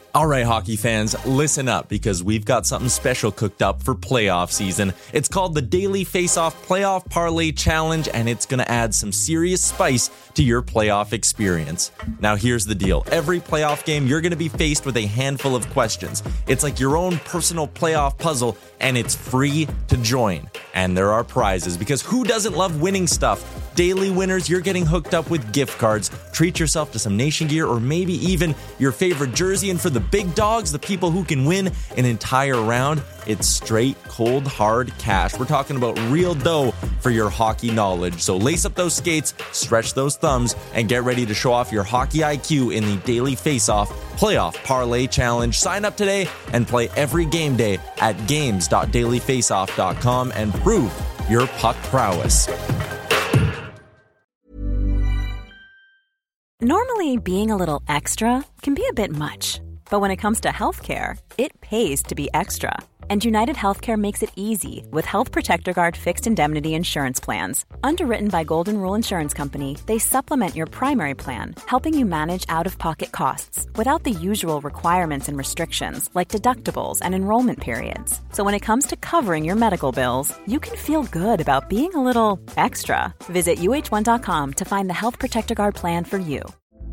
All right, hockey fans, listen up because we've got something special cooked up for playoff season. It's called the Daily Face-Off Playoff Parlay Challenge, and it's going to add some serious spice to your playoff experience. Now, here's the deal. Every playoff game, you're going to be faced with a handful of questions. It's like your own personal playoff puzzle, and it's free to join. And there are prizes, because who doesn't love winning stuff? Daily winners, you're getting hooked up with gift cards. Treat yourself to some Nation gear or maybe even your favorite jersey. And for the big dogs, the people who can win an entire round, it's straight, cold, hard cash. We're talking about real dough for your hockey knowledge. So lace up those skates, stretch those thumbs, and get ready to show off your hockey IQ in the Daily Face-Off Playoff Parlay Challenge. Sign up today and play every game day at games.dailyfaceoff.com and prove your puck prowess. Normally, being a little extra can be a bit much, but when it comes to healthcare, it pays to be extra. And United Healthcare makes it easy with Health Protector Guard fixed indemnity insurance plans. Underwritten by Golden Rule Insurance Company, they supplement your primary plan, helping you manage out-of-pocket costs without the usual requirements and restrictions like deductibles and enrollment periods. So when it comes to covering your medical bills, you can feel good about being a little extra. Visit uh1.com to find the Health Protector Guard plan for you.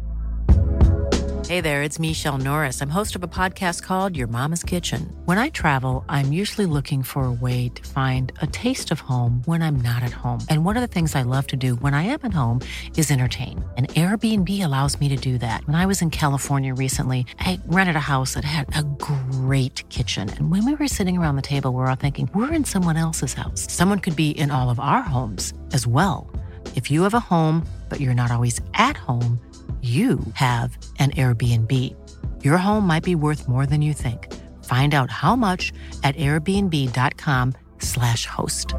Hey there, it's Michelle Norris. I'm host of a podcast called Your Mama's Kitchen. When I travel, I'm usually looking for a way to find a taste of home when I'm not at home. And one of the things I love to do when I am at home is entertain. And Airbnb allows me to do that. When I was in California recently, I rented a house that had a great kitchen. And when we were sitting around the table, we were all thinking, we're in someone else's house. Someone could be in all of our homes as well. If you have a home, but you're not always at home, you have an Airbnb. Your home might be worth more than you think. Find out how much at airbnb.com/host.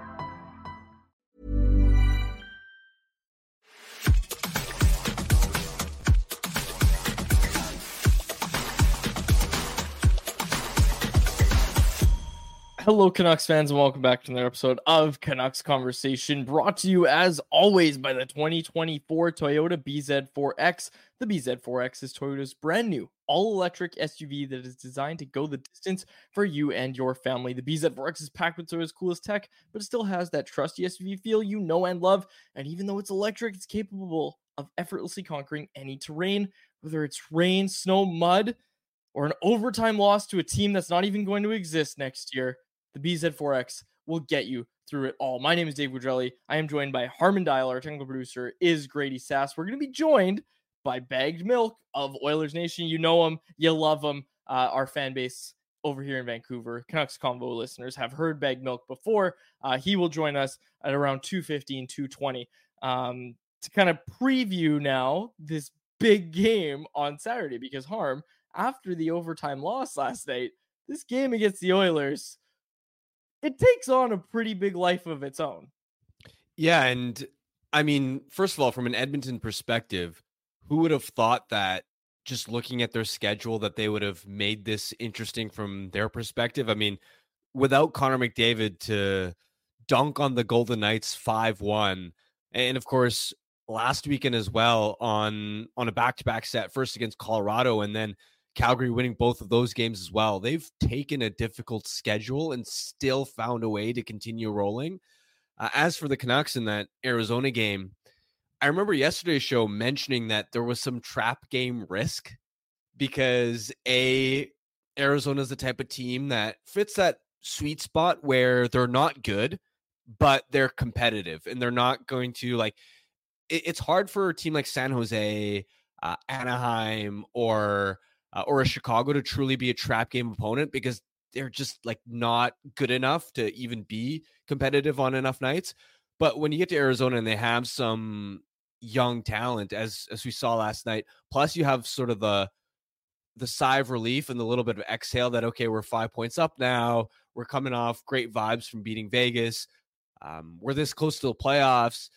Hello, Canucks fans, and welcome back to another episode of Canucks Conversation, brought to you, as always, by the 2024 Toyota BZ4X. The BZ4X is Toyota's brand new all-electric SUV that is designed to go the distance for you and your family. The BZ4X is packed with Toyota's coolest tech, but it still has that trusty SUV feel you know and love. And even though it's electric, it's capable of effortlessly conquering any terrain, whether it's rain, snow, mud, or an overtime loss to a team that's not even going to exist next year. The BZ4X will get you through it all. My name is Dave Woodrelli. I am joined by Harman Dial. Our technical producer is Grady Sass. We're going to be joined by Bagged Milk of Oilers Nation. You know him. You love him. Our fan base over here in Vancouver, Canucks Convo listeners, have heard Bagged Milk before. He will join us at around 2:15, 2:20 to kind of preview now this big game on Saturday, because Harm, after the overtime loss last night, this game against the Oilers, it takes on a pretty big life of its own. Yeah, and I mean, first of all, from an Edmonton perspective, who would have thought that just looking at their schedule that they would have made this interesting from their perspective? I mean, without Connor McDavid to dunk on the Golden Knights 5-1, and of course, last weekend as well on a back-to-back set, first against Colorado and then Calgary winning both of those games as well. They've taken a difficult schedule and still found a way to continue rolling. As for the Canucks in that Arizona game, I remember yesterday's show mentioning that there was some trap game risk because Arizona's the type of team that fits that sweet spot where they're not good, but they're competitive and they're not going to it's hard for a team like San Jose, Anaheim, or a Chicago to truly be a trap game opponent because they're just not good enough to even be competitive on enough nights. But when you get to Arizona and they have some young talent, as we saw last night, plus you have sort of the sigh of relief and the little bit of exhale that, okay, we're 5 points up now. We're coming off great vibes from beating Vegas. We're this close to the playoffs.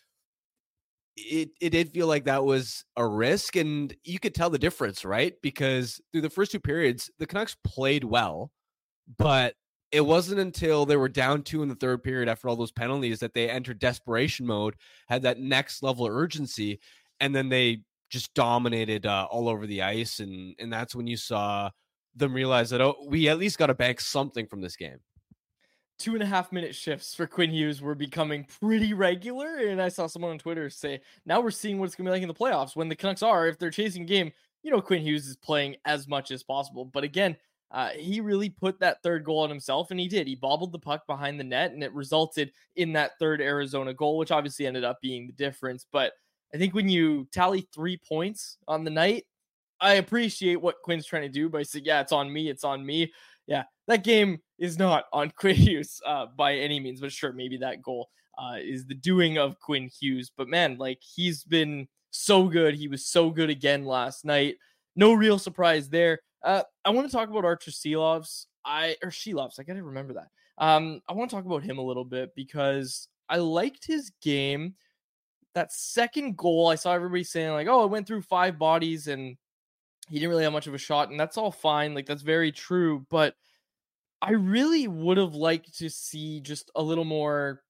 It did feel like that was a risk, and you could tell the difference, right? Because through the first two periods, the Canucks played well, but it wasn't until they were down 2 in the third period after all those penalties that they entered desperation mode, had that next level of urgency, and then they just dominated all over the ice. And that's when you saw them realize that, oh, we at least got to bank something from this game. 2.5-minute shifts for Quinn Hughes were becoming pretty regular. And I saw someone on Twitter say, now we're seeing what it's going to be like in the playoffs when the Canucks are, if they're chasing game, Quinn Hughes is playing as much as possible. But again, he really put that third goal on himself, and he did. He bobbled the puck behind the net, and it resulted in that third Arizona goal, which obviously ended up being the difference. But I think when you tally 3 points on the night, I appreciate what Quinn's trying to do by saying, yeah, it's on me, it's on me. Yeah, that game is not on Quinn Hughes by any means, but sure, maybe that goal is the doing of Quinn Hughes. But man, like, he's been so good. He was so good again last night. No real surprise there. I want to talk about Archer Silovs. Shelovs. I gotta remember that. I want to talk about him a little bit because I liked his game. That second goal, I saw everybody saying like, "Oh, it went through 5 bodies and he didn't really have much of a shot," and that's all fine. Like, that's very true, but I really would have liked to see just a little more,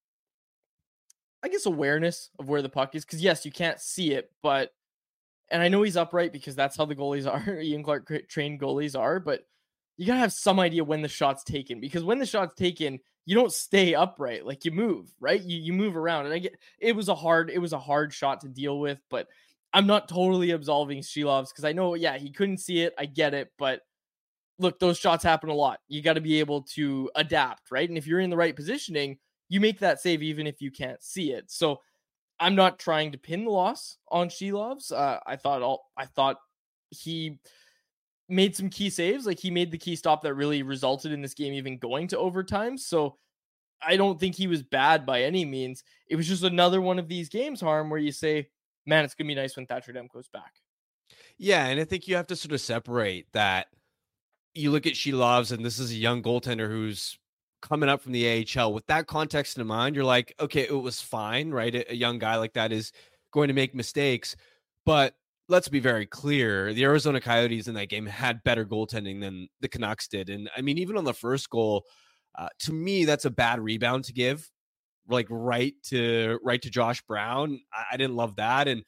I guess, awareness of where the puck is. Because yes, you can't see it, but and I know he's upright because that's how the goalies are. Ian Clark trained goalies are, but you gotta have some idea when the shot's taken, because when the shot's taken, you don't stay upright. Like, you move, right? You move around. And I get it was a hard shot to deal with, but I'm not totally absolving Shelovs because I know, yeah, he couldn't see it. I get it, but look, those shots happen a lot. You got to be able to adapt, right? And if you're in the right positioning, you make that save even if you can't see it. So I'm not trying to pin the loss on Shelovs. I thought he made some key saves. Like, he made the key stop that really resulted in this game even going to overtime. So I don't think he was bad by any means. It was just another one of these games, Harm, where you say, man, it's going to be nice when Thatcher Demko's back. Yeah, and I think you have to sort of separate that. You look at Shelovs, and this is a young goaltender who's coming up from the AHL. With that context in mind, you're like, okay, it was fine, right? A young guy like that is going to make mistakes. But let's be very clear. The Arizona Coyotes in that game had better goaltending than the Canucks did. And I mean, even on the first goal, to me, that's a bad rebound to give, like right to Josh Brown. I didn't love that. And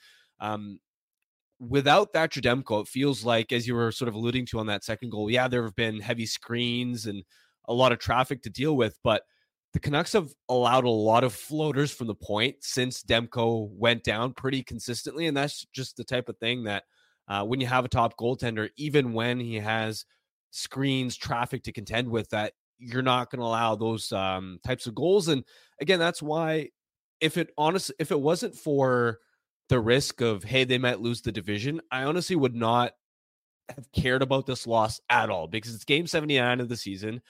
without Thatcher Demko, it feels like, as you were sort of alluding to on that second goal, yeah, there have been heavy screens and a lot of traffic to deal with, but the Canucks have allowed a lot of floaters from the point since Demko went down pretty consistently. And that's just the type of thing that when you have a top goaltender, even when he has screens, traffic to contend with, that you're not going to allow those types of goals. And again, that's why if it wasn't for the risk of, hey, they might lose the division, I honestly would not have cared about this loss at all, because it's game 79 of the season.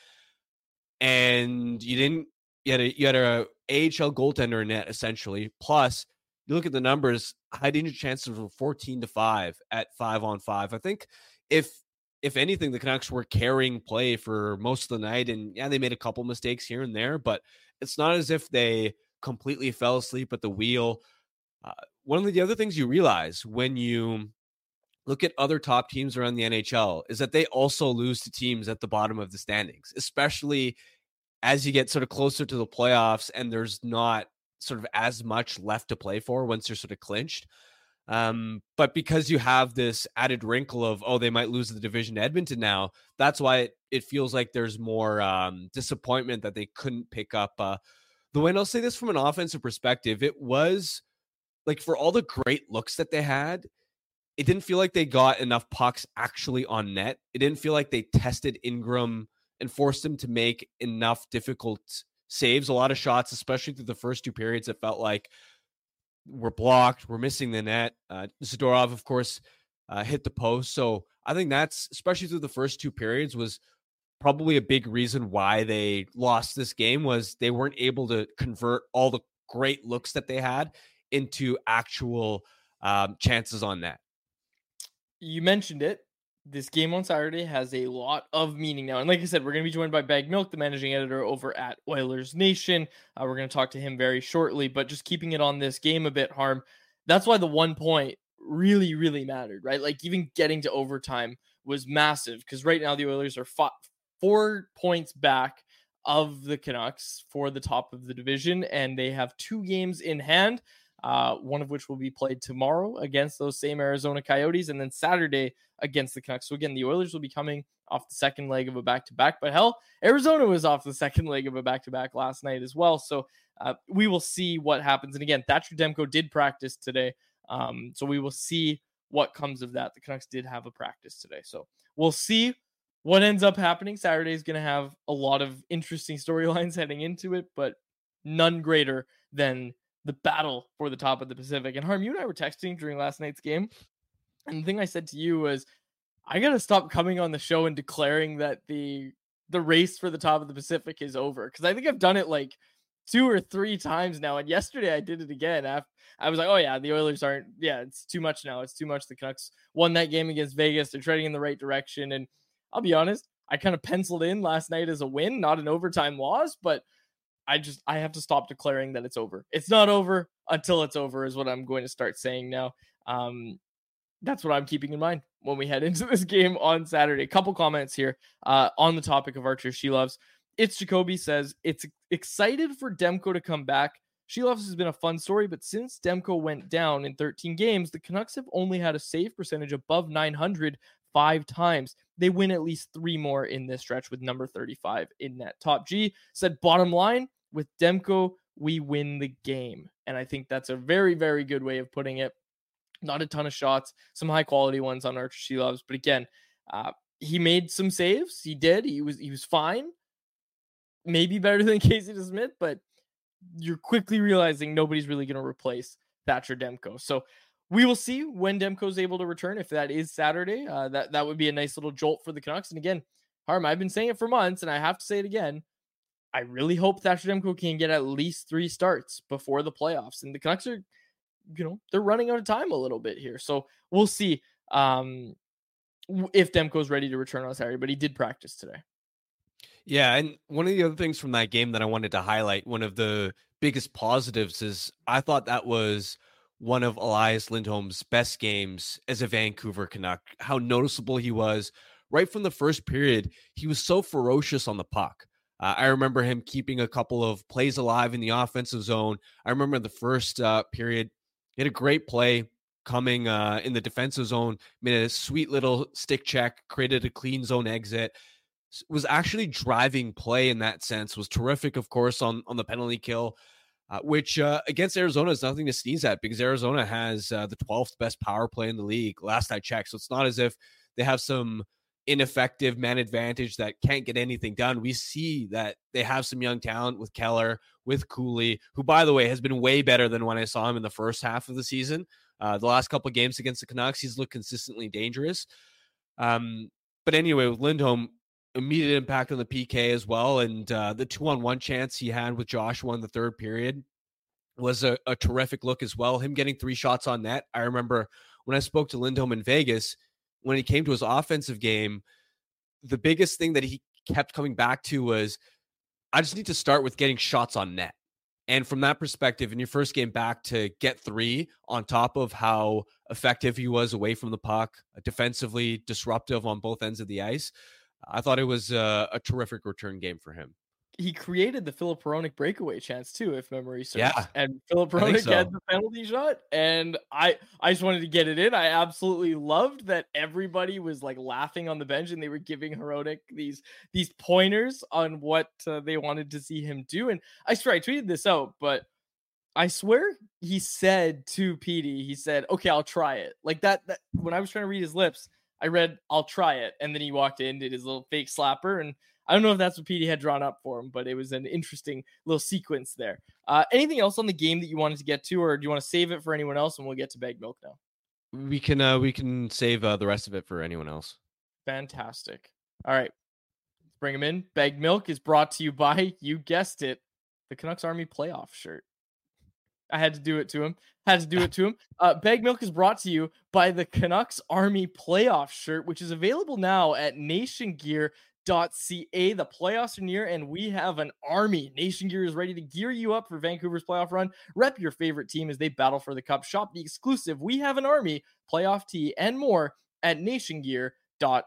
And you had a AHL goaltender in net, essentially. Plus, you look at the numbers, high danger chances were 14-5 at 5-on-5. I think if anything, the Canucks were carrying play for most of the night. And yeah, they made a couple mistakes here and there, but it's not as if they completely fell asleep at the wheel. One of the other things you realize when you look at other top teams around the NHL is that they also lose to teams at the bottom of the standings, especially as you get sort of closer to the playoffs and there's not sort of as much left to play for once you're sort of clinched. But because you have this added wrinkle of, oh, they might lose the division to Edmonton now, that's why it feels like there's more disappointment that they couldn't pick up. The way I'll say this from an offensive perspective, it was like, for all the great looks that they had, it didn't feel like they got enough pucks actually on net. It didn't feel like they tested Ingram and forced him to make enough difficult saves. A lot of shots, especially through the first 2 periods, it felt like were blocked. We're missing the net. Zadorov, of course, hit the post. So I think that's, especially through the first 2 periods, was probably a big reason why they lost this game, was they weren't able to convert all the great looks that they had into actual chances on net. You mentioned it. This game on Saturday has a lot of meaning now. And like I said, we're going to be joined by Bag Milk, the managing editor over at Oilers Nation. We're going to talk to him very shortly, but just keeping it on this game a bit, Harm. That's why the 1 point really, really mattered, right? Like, even getting to overtime was massive, because right now the Oilers are 4 points back of the Canucks for the top of the division, and they have 2 games in hand. one of which will be played tomorrow against those same Arizona Coyotes, and then Saturday against the Canucks. So again, the Oilers will be coming off the second leg of a back-to-back, but hell, Arizona was off the second leg of a back-to-back last night as well. So we will see what happens. And again, Thatcher Demko did practice today. So we will see what comes of that. The Canucks did have a practice today. So we'll see what ends up happening. Saturday is going to have a lot of interesting storylines heading into it, but none greater than the battle for the top of the Pacific. And Harm, you and I were texting during last night's game. And the thing I said to you was, I got to stop coming on the show and declaring that the race for the top of the Pacific is over. Because I think I've done it like 2 or 3 times now. And yesterday I did it again. I was like, oh yeah, the Oilers aren't, it's too much now. It's too much. The Canucks won that game against Vegas. They're treading in the right direction. And I'll be honest, I kind of penciled in last night as a win, not an overtime loss, but I have to stop declaring that it's over. It's not over until it's over is what I'm going to start saying now. That's what I'm keeping in mind when we head into this game on Saturday. A couple comments here on the topic of Archer Sheloves. It's Jacoby says, it's excited for Demko to come back. Sheloves has been a fun story, but since Demko went down in 13 games, the Canucks have only had a save percentage above 900 5 times. They win at least 3 more in this stretch with number 35 in that. Top G said, bottom line, with Demko, we win the game. And I think that's a very, very good way of putting it. Not a ton of shots, some high quality ones on Archer Sheloves. But again, he made some saves. He did. He was fine. Maybe better than Casey DeSmith, but you're quickly realizing nobody's really going to replace Thatcher Demko. So we will see when Demko's able to return. If that is Saturday, that would be a nice little jolt for the Canucks. And again, Harm, I've been saying it for months, and I have to say it again. I really hope Thatcher Demko can get at least 3 starts before the playoffs. And the Canucks are, they're running out of time a little bit here. So we'll see if Demko's ready to return on Saturday, but he did practice today. Yeah, and one of the other things from that game that I wanted to highlight, one of the biggest positives is I thought that was one of Elias Lindholm's best games as a Vancouver Canuck. How noticeable he was. Right from the first period, he was so ferocious on the puck. I remember him keeping a couple of plays alive in the offensive zone. I remember the first period, he had a great play coming in the defensive zone, made a sweet little stick check, created a clean zone exit, was actually driving play in that sense, was terrific, of course, on the penalty kill, which against Arizona is nothing to sneeze at because Arizona has the 12th best power play in the league, last I checked. So it's not as if they have some ineffective man advantage that can't get anything done. We see that they have some young talent with Keller, with Cooley, who, by the way, has been way better than when I saw him in the first half of the season. The last couple of games against the Canucks, he's looked consistently dangerous. But anyway, with Lindholm, immediate impact on the PK as well. And the 2-on-1 chance he had with Joshua in the third period was a terrific look as well. Him getting 3 shots on net. I remember when I spoke to Lindholm in Vegas, when he came to his offensive game, the biggest thing that he kept coming back to was, I just need to start with getting shots on net. And from that perspective, in your first game back to get 3 on top of how effective he was away from the puck, defensively disruptive on both ends of the ice, I thought it was a terrific return game for him. He created the Filip Hronek breakaway chance too, if memory serves. Yeah, and Filip Hronek had the penalty shot, and I just wanted to get it in. I absolutely loved that everybody was like laughing on the bench, and they were giving Hronek these pointers on what they wanted to see him do. And I swear I tweeted this out, but I swear he said to Petey, he said, "Okay, I'll try it." Like that when I was trying to read his lips, I read, "I'll try it," and then he walked in, did his little fake slapper, and I don't know if that's what Petey had drawn up for him, but it was an interesting little sequence there. Anything else on the game that you wanted to get to, or do you want to save it for anyone else, and we'll get to Bag Milk now? We can save the rest of it for anyone else. Fantastic. All right, let's bring him in. Bag Milk is brought to you by, you guessed it, the Canucks Army playoff shirt. I had to do it to him. Bag Milk is brought to you by the Canucks Army playoff shirt, which is available now at nationgear.ca. The playoffs are near, and we have an army. Nation Gear is ready to gear you up for Vancouver's playoff run. Rep your favorite team as they battle for the cup. Shop the exclusive We Have an Army playoff tee and more at nationgear.ca.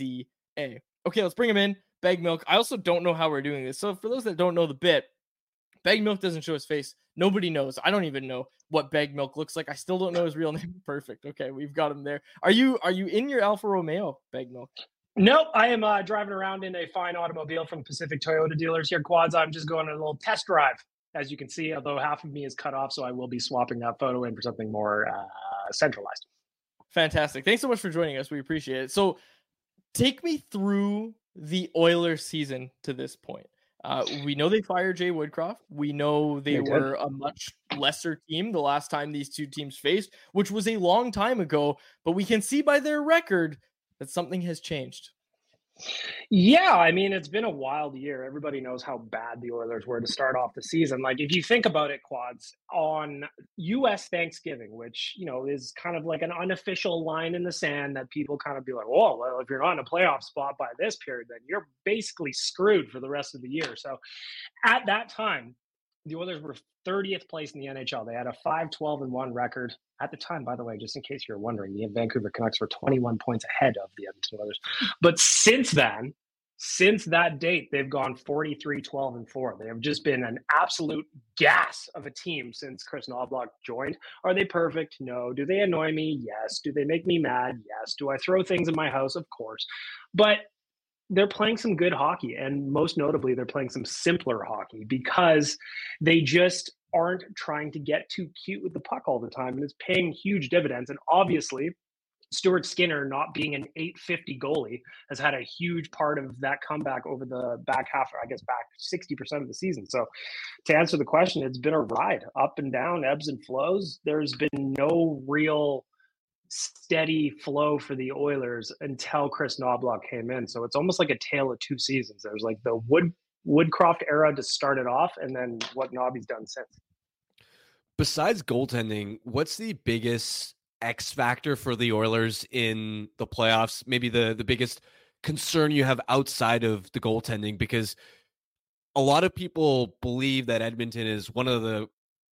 Okay, let's bring him in. Bag Milk. I also don't know how we're doing this. So for those that don't know the bit, Bag Milk doesn't show his face Nobody knows. I don't even know what Bag Milk looks like. I still don't know his real name. Perfect. Okay, we've got him there. Are you in your Alfa Romeo, Bag Milk? Nope, I am driving around in a fine automobile from Pacific Toyota dealers here, Quads. I'm just going on a little test drive, as you can see, although half of me is cut off, so I will be swapping that photo in for something more centralized. Fantastic. Thanks so much for joining us. We appreciate it. So take me through the Oilers season to this point. We know they fired Jay Woodcroft. We know they were a much lesser team the last time these two teams faced, which was a long time ago, but we can see by their record that something has changed. Yeah, I mean, it's been a wild year. Everybody knows how bad the Oilers were to start off the season. Like, if you think about it, Quads, on U.S. Thanksgiving, which, you know, is kind of like an unofficial line in the sand that people kind of be like, oh, well, if you're not in a playoff spot by this period, then you're basically screwed for the rest of the year. So at that time, the Oilers were 30th place in the NHL. They had a 5-12-1 record. At the time, by the way, just in case you're wondering, the Vancouver Canucks were 21 points ahead of the Edmonton Oilers. But since then, since that date, they've gone 43-12-4. They have just been an absolute gas of a team since Chris Knoblauch joined. Are they perfect? No. Do they annoy me? Yes. Do they make me mad? Yes. Do I throw things in my house? Of course. But they're playing some good hockey, and most notably, they're playing some simpler hockey because they just aren't trying to get too cute with the puck all the time, and it's paying huge dividends. And obviously, Stuart Skinner not being an .850 goalie has had a huge part of that comeback over the back half, I guess back 60% of the season. So to answer the question, it's been a ride, up and down, ebbs and flows. There's been no real steady flow for the Oilers until Chris Knoblauch came in. So it's almost like a tale of two seasons. There's like the Woodcroft era to start it off, and then what Nobby's done since. Besides goaltending, what's the biggest X factor for the Oilers in the playoffs? Maybe the biggest concern you have outside of the goaltending, because a lot of people believe that Edmonton is one of the,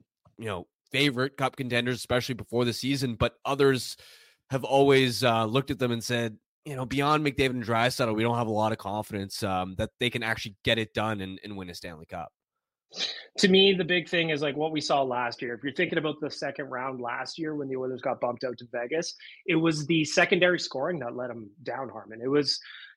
favorite cup contenders, especially before the season, but others have always looked at them and said, beyond McDavid and Draisaitl, we don't have a lot of confidence that they can actually get it done and win a Stanley Cup. To me, the big thing is like what we saw last year. If you're thinking about the second round last year when the Oilers got bumped out to Vegas, it was the secondary scoring that let them down, Harman. It was,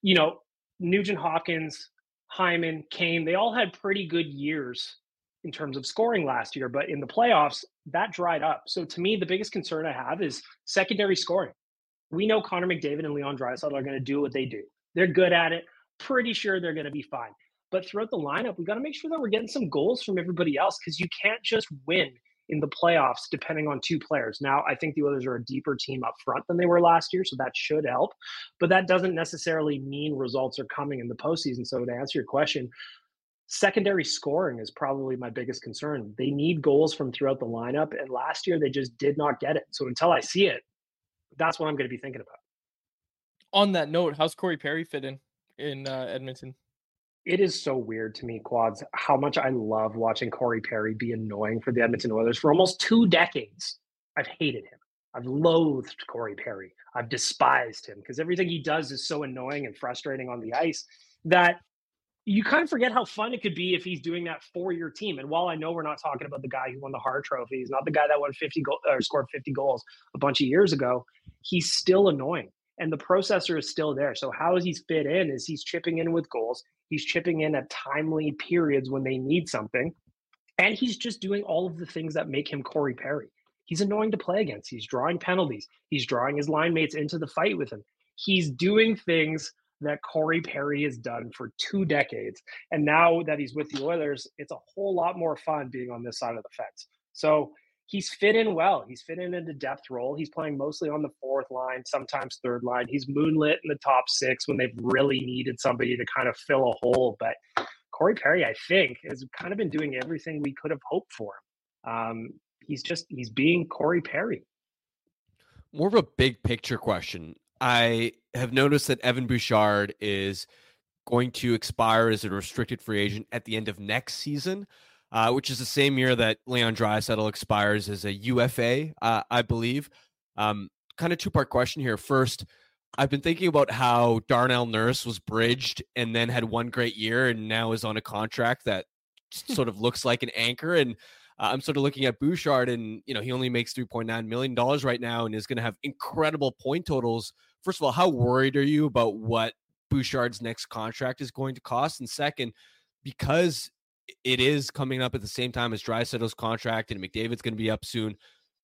Nugent Hopkins, Hyman, Kane, they all had pretty good years in terms of scoring last year, but in the playoffs, that dried up. So to me, the biggest concern I have is secondary scoring. We know Connor McDavid and Leon Draisaitl are going to do what they do. They're good at it. Pretty sure they're going to be fine. But throughout the lineup, we got to make sure that we're getting some goals from everybody else, because you can't just win in the playoffs depending on two players. Now, I think the Oilers are a deeper team up front than they were last year, so that should help. But that doesn't necessarily mean results are coming in the postseason. So to answer your question, secondary scoring is probably my biggest concern. They need goals from throughout the lineup, and last year they just did not get it. So until I see it, that's what I'm going to be thinking about. On that note, how's Corey Perry fit in Edmonton? It is so weird to me, Quads, how much I love watching Corey Perry be annoying for the Edmonton Oilers. For almost 2 decades, I've hated him. I've loathed Corey Perry. I've despised him because everything he does is so annoying and frustrating on the ice that you kind of forget how fun it could be if he's doing that for your team. And while I know we're not talking about the guy who won the Hart Trophy, he's not the guy that won 50 goals or scored 50 goals a bunch of years ago, he's still annoying. And the processor is still there. So how he's fit in is he's chipping in with goals. He's chipping in at timely periods when they need something. And he's just doing all of the things that make him Corey Perry. He's annoying to play against. He's drawing penalties. He's drawing his line mates into the fight with him. He's doing things that Corey Perry has done for 2 decades. And now that he's with the Oilers, it's a whole lot more fun being on this side of the fence. So he's fit in well. He's fit in the depth role. He's playing mostly on the 4th line, sometimes 3rd line. He's moonlit in the top 6 when they've really needed somebody to kind of fill a hole. But Corey Perry, I think, has kind of been doing everything we could have hoped for him. He's being Corey Perry. More of a big picture question. I have noticed that Evan Bouchard is going to expire as a restricted free agent at the end of next season, which is the same year that Leon Draisaitl expires as a UFA, I believe. Kind of 2-part question here. First, I've been thinking about how Darnell Nurse was bridged and then had one great year and now is on a contract that sort of looks like an anchor. And I'm sort of looking at Bouchard, and he only makes $3.9 million right now and is going to have incredible point totals. First of all, how worried are you about what Bouchard's next contract is going to cost? And second, because it is coming up at the same time as Draisaitl's contract and McDavid's going to be up soon,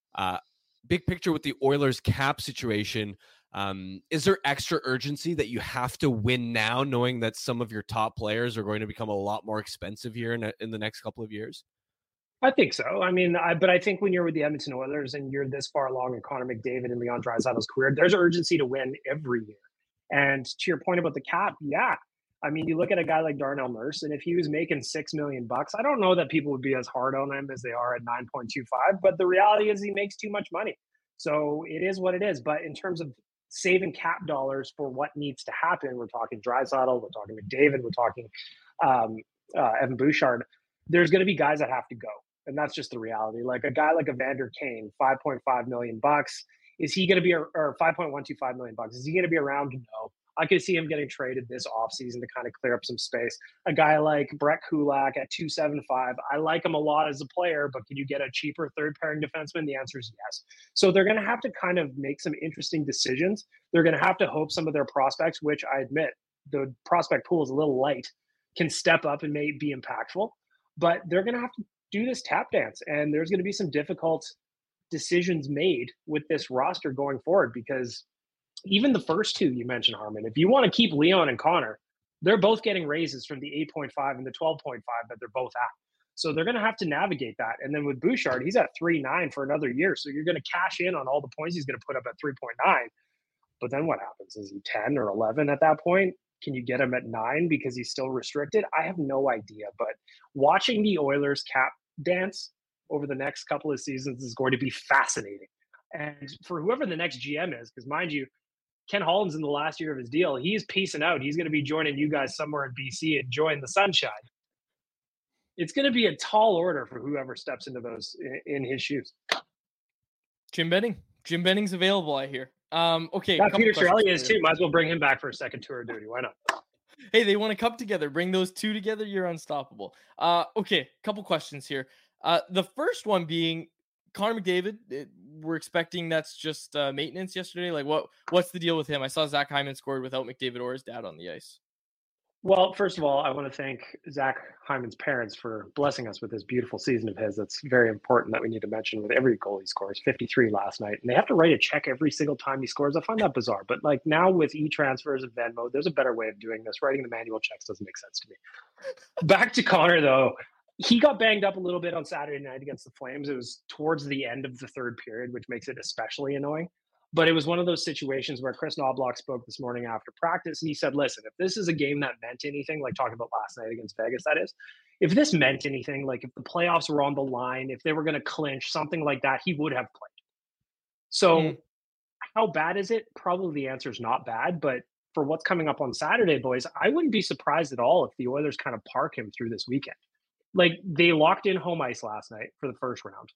big picture with the Oilers cap situation, is there extra urgency that you have to win now, knowing that some of your top players are going to become a lot more expensive here in the next couple of years? I think so. I mean, but I think when you're with the Edmonton Oilers and you're this far along in Connor McDavid and Leon Draisaitl's career, there's urgency to win every year. And to your point about the cap, yeah. I mean, you look at a guy like Darnell Nurse, and if he was making $6 million, I don't know that people would be as hard on him as they are at 9.25. But the reality is he makes too much money. So it is what it is. But in terms of saving cap dollars for what needs to happen, we're talking Draisaitl, we're talking McDavid, we're talking Evan Bouchard. There's going to be guys that have to go. And that's just the reality. Like a guy like Evander Kane, $5.5 million. Is he going to be, or $5.125 million? Is he going to be around? No. I could see him getting traded this offseason to kind of clear up some space. A guy like Brett Kulak at $275. I like him a lot as a player, but can you get a cheaper third pairing defenseman? The answer is yes. So they're going to have to kind of make some interesting decisions. They're going to have to hope some of their prospects, which I admit the prospect pool is a little light, can step up and may be impactful. But they're going to have to do this tap dance, and there's going to be some difficult decisions made with this roster going forward, because even the first two you mentioned, Harman, if you want to keep Leon and Connor, they're both getting raises from the 8.5 and the 12.5 that they're both at. So they're going to have to navigate that. And then with Bouchard, he's at 3.9 for another year. So you're going to cash in on all the points he's going to put up at 3.9. But then what happens? Is he 10 or 11 at that point? Can you get him at 9 because he's still restricted? I have no idea. But watching the Oilers cap dance over the next couple of seasons is going to be fascinating. And for whoever the next GM is, because mind you, Ken Holland's in the last year of his deal. He's peacing out. He's going to be joining you guys somewhere in BC, enjoying the sunshine. It's going to be a tall order for whoever steps into those in his shoes. Jim Benning. Jim Benning's available, I hear. Okay. Yeah, Peter Chiarelli is too. Might as well bring him back for a second tour of duty. Why not? Hey, they want to cup together. Bring those two together. You're unstoppable. Okay, couple questions here. The first one being Connor McDavid. We're expecting that's just maintenance yesterday. Like, what's the deal with him? I saw Zach Hyman scored without McDavid or his dad on the ice. Well, first of all, I want to thank Zach Hyman's parents for blessing us with this beautiful season of his. That's very important that we need to mention with every goal he scores. 53 last night. And they have to write a check every single time he scores. I find that bizarre. But like now with e-transfers and Venmo, there's a better way of doing this. Writing the manual checks doesn't make sense to me. Back to Connor, though. He got banged up a little bit on Saturday night against the Flames. It was towards the end of the third period, which makes it especially annoying. But it was one of those situations where Chris Knobloch spoke this morning after practice, and he said, listen, if this is a game that meant anything, like talking about last night against Vegas, that is, if this meant anything, like if the playoffs were on the line, if they were going to clinch, something like that, he would have played. So how bad is it? Probably the answer is not bad. But for what's coming up on Saturday, boys, I wouldn't be surprised at all if the Oilers kind of park him through this weekend. Like they locked in home ice last night for the first round.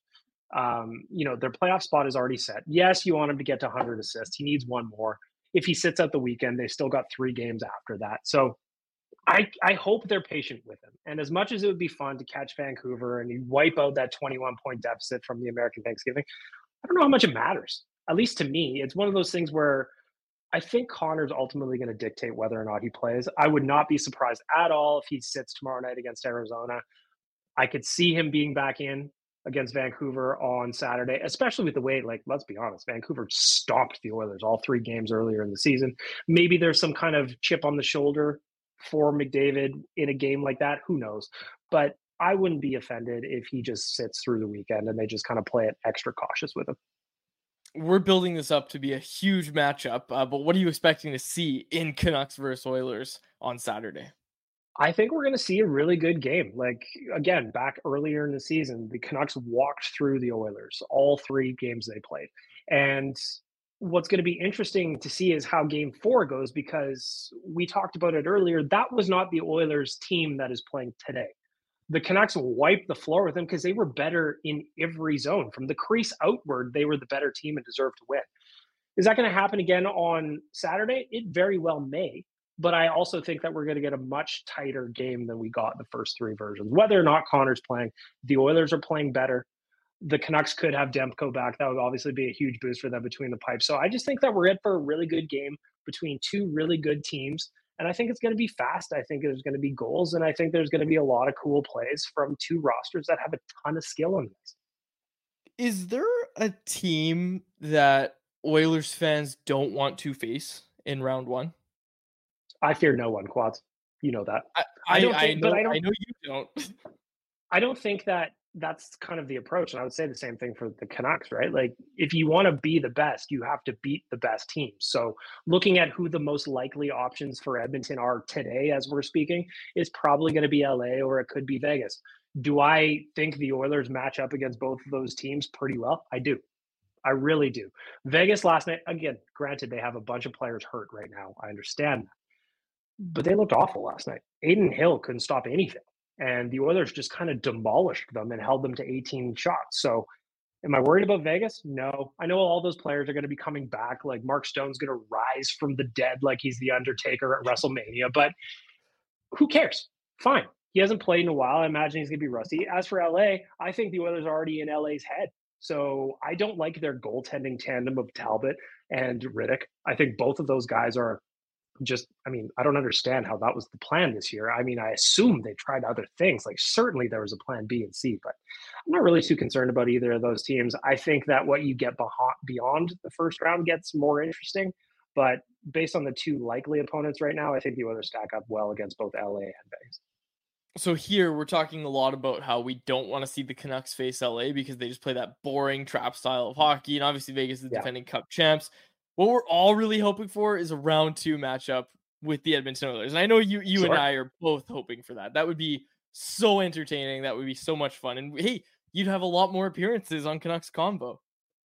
Their playoff spot is already set. Yes, you want him to get to 100 assists. He needs one more. If he sits out the weekend, they still got 3 games after that. So I hope they're patient with him. And as much as it would be fun to catch Vancouver and you wipe out that 21-point deficit from the American Thanksgiving, I don't know how much it matters. At least to me, it's one of those things where I think Connor's ultimately going to dictate whether or not he plays. I would not be surprised at all if he sits tomorrow night against Arizona. I could see him being back in against Vancouver on Saturday, especially with the way, like, let's be honest, Vancouver stomped the Oilers all 3 games earlier in the season. Maybe there's some kind of chip on the shoulder for McDavid in a game like that. Who knows? But I wouldn't be offended if he just sits through the weekend and they just kind of play it extra cautious with him. We're building this up to be a huge matchup, but what are you expecting to see in Canucks versus Oilers on Saturday? I think we're going to see a really good game. Like, again, back earlier in the season, the Canucks walked through the Oilers, all 3 games they played. And what's going to be interesting to see is how game 4 goes, because we talked about it earlier. That was not the Oilers team that is playing today. The Canucks wiped the floor with them because they were better in every zone. From the crease outward, they were the better team and deserved to win. Is that going to happen again on Saturday? It very well may. but I also think that we're going to get a much tighter game than we got in the first three versions. Whether or not Connor's playing, the Oilers are playing better. The Canucks could have Demko back. That would obviously be a huge boost for them between the pipes. So I just think that we're in for a really good game between two really good teams. And I think it's going to be fast. I think there's going to be goals. And I think there's going to be a lot of cool plays from two rosters that have a ton of skill in this. Is there a team that Oilers fans don't want to face in round one? I fear no one, Quads. You know that. I know you don't. I don't think that that's kind of the approach. And I would say the same thing for the Canucks, right? Like, if you want to be the best, you have to beat the best teams. So looking at who the most likely options for Edmonton are today, as we're speaking, is probably going to be LA, or it could be Vegas. Do I think the Oilers match up against both of those teams pretty well? I do. I really do. Vegas last night, again, granted, they have a bunch of players hurt right now. I understand that. But they looked awful last night. Aiden Hill couldn't stop anything. And the Oilers just kind of demolished them and held them to 18 shots. So am I worried about Vegas? No. I know all those players are going to be coming back. Like, Mark Stone's going to rise from the dead like he's the Undertaker at WrestleMania. But who cares? Fine. He hasn't played in a while. I imagine he's going to be rusty. As for LA, I think the Oilers are already in LA's head. So I don't like their goaltending tandem of Talbot and Rittich. I think both of those guys are just, I don't understand how that was the plan this year. I assume they tried other things. Like, certainly there was a plan B and C, but I'm not really too concerned about either of those teams. I think that what you get beyond the first round gets more interesting, but based on the two likely opponents right now, I think the Oilers stack up well against both LA and Vegas. So here we're talking a lot about how we don't want to see the Canucks face LA because they just play that boring trap style of hockey. And obviously Vegas is defending Cup champs. What we're all really hoping for is a round two matchup with the Edmonton Oilers. And I know you sure. And I are both hoping for that. That would be so entertaining. That would be so much fun. And hey, you'd have a lot more appearances on Canucks Convo.